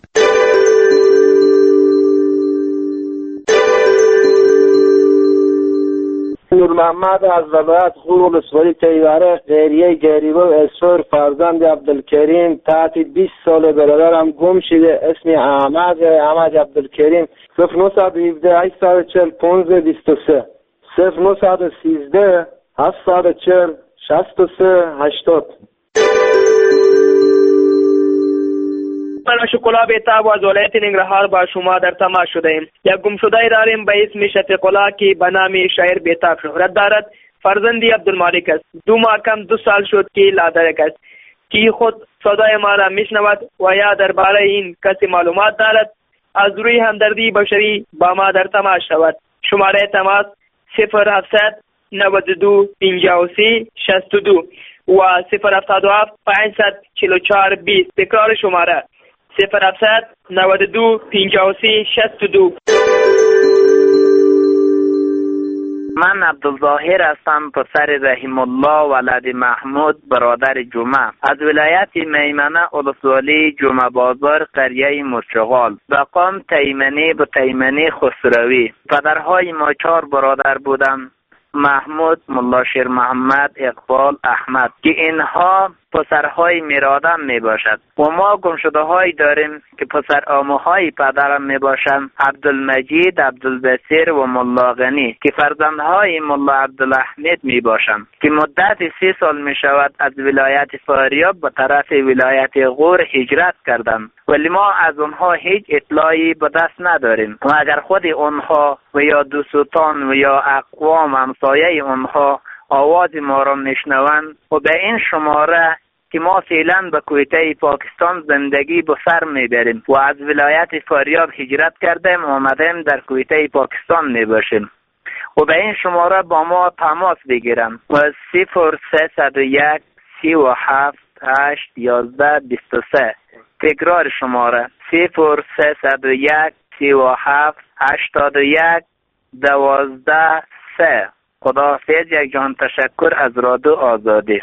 نور محمد از ولایت غور ولسوالی تیوره، غیریه گریبه و اسفر، فرزند عبدالکریم. تحت بیست سال برادرم گم شده، اسم احمد احمد عبدالکریم. صفر نهصد و هفده هشتصد و چهل پانزده بیست و سه صفر نهصد و سیزده هفتصد و چهل شصت و سه هشتاد. من شکلا بیتاب از ولایت ننگرهار با شما در تماس شده ایم. یک گمشده داریم به اسم شفیق‌الله که به نام شاعر بیتاب شهرت دارد. فرزندی عبدالمالک است. دو ماه کم دو سال شد که لادرک است که خود صدای ما را میشنود و یا درباره این کسی معلومات دارد، از روی همدردی بشری با ما در تماس شود. شماره تماس صفر هفتصد نود و دو پنجاه و سه شصت و دو و صفر هفتاد و هفت پانصد چهل و چهار بیست. تکرار شماره صفر هفتصد نود و دو پنجاه و سه شصت و دو. من عبدالظاهر هستم، پسر رحیم الله ولد محمود برادر جمعه، از ولایت میمنه ولسوالی جمعه بازار قریه مرچغال، مقام تیمنی به تیمنی خسروی. پدرهای ما چهار برادر بودند: محمود، ملا شیر محمد، اقبال، احمد، که اینها پسرهای میرادم می باشد. و ما گمشده های داریم که پسر آموهای پدرم می باشند: عبدالمجید، عبدالبصیر و ملا غنی، که فرزندهای ملا عبدالاحمد می باشند، که مدت سی سال می شود از ولایت فاریاب به طرف ولایت غور هجرت کردند، ولی ما از اونها هیچ اطلاعی به دست نداریم. و اگر خود اونها و یا دوستان و یا اقوام همسایه اونها آواز ما را میشنوند و به این شماره که ما فعلا به کویته پاکستان زندگی به سر میبریم و از ولایت فاریاب هجرت کردیم و آمدیم در کویته پاکستان میباشیم، و به این شماره با ما تماس بگیرم و صفر سه صد و یک سی و هفت هشت یازده بیست و سه. تکرار شماره صفر سه صد و یک سی و هفت هشتاد و یک دوازده سه. خداحافظ. یک جان تشکر از رادیو آزادی.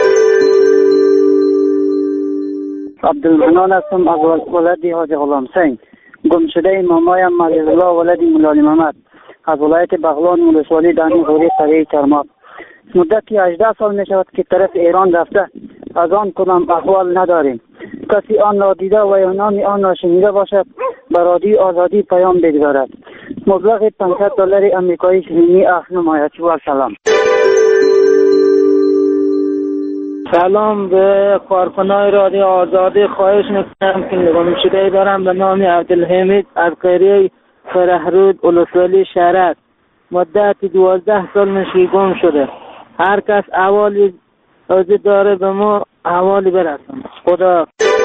عبدالمنان هستم از ولایت حاج غلام حسین. گمشده مامایم مریض الله ولد مولانا محمد از ولایت بغلان ولسوالی دانی غوری قریه کرماب. مدتی هجده سال می شود که طرف ایران رفته، از آن کدام احوال نداریم. کسی آن را دیده و یا نام آن را شنیده باشد به رادیو آزادی پیام بگذارد. مبلغ پانصد دلار امریکایی شیرینی اخذ نماید. و سلام. سلام به کارکنان رادیو آزادی. خواهش میکنم که گمشده دارم به نام عبدالحمید از قریه فرهرود ولسوالی شهرک. مدت دوازده سال میشه گم شده. هر کس احوالی وجود داره به ما احوالی برسن. خدا.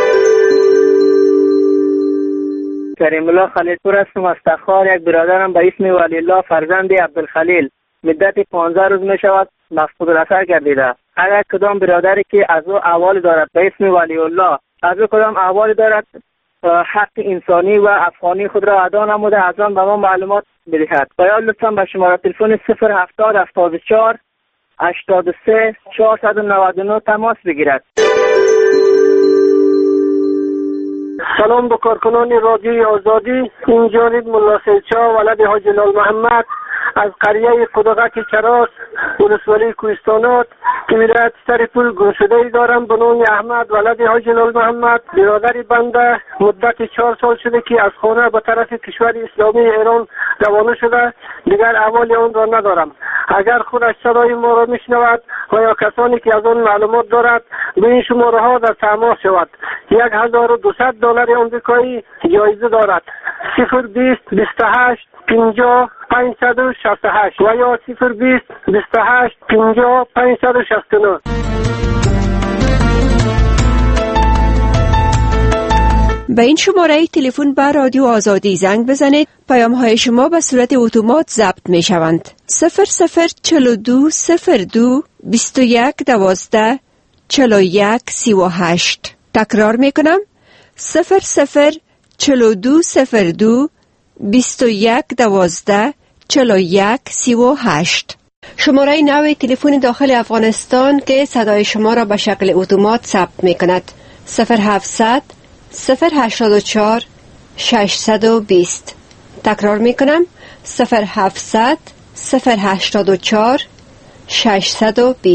کریم الله خلیلپور هستم از تخار. یک برادرم به اسم ولی الله فرزند عبدالخلیل مدت پانزده روز می شود مفقود الاثر گردیده. اگر کدام برادری که از او احوالی دارد به اسم ولی الله، از او کدام احوالی دارد، حق انسانی و افغانی خود را ادا نموده، از آن به ما معلومات بدهد. و یا لطفا به شماره تلفن صفر هفتاد هفتاد و چهار هشتاد و سه چهارصد و نود و نه تماس بگیرد. سلام به کارکنان رادیوی آزادی. این جانب ملا خیلچا ولد حاج لال محمد از قریه قدغک چراس ولسوالی کوهستانات که ولایت سر پول گمشده ای دارم به نام احمد ولد حاجی لال محمد. برادری بنده مدت چهار سال شده که از خانه به طرف کشور اسلامی ایران روانه شده، دیگر احوال آن را ندارم. اگر خودش صدای ما را میشنود و یا کسانی که از آن معلومات دارد به این شماره ها در تماس شود. یک هزار و دویست دلار آمریکایی جایزه دارد. صفر بیست بیست و هشت پنجاه پانصد و شصت و هشت و یا صفر بیست بیست و هشت پنجاه پانصد و شصت و نه. به این شماره تلفن به رادیو آزادی زنگ بزنید. پیام های شما به صورت اتومات ضبط می شوند. صفر صفر چهل و دو صفر دو بیست و یک دوازده چهل و یک سی و هشت. تکرار می کنم. صفر صفر چهل و دو صفر دو بیست و یک دوازده چهل و یک سی و هشت. شماره نوی تلفن داخل افغانستان که صدای شما را به شکل اتومات ثبت می کند. صفر هفتصد صفر هشتاد و چهار ششصد و بیست. تکرار می کنم. صفر هفتصد صفر هشتاد و چهار ششصد و بیست.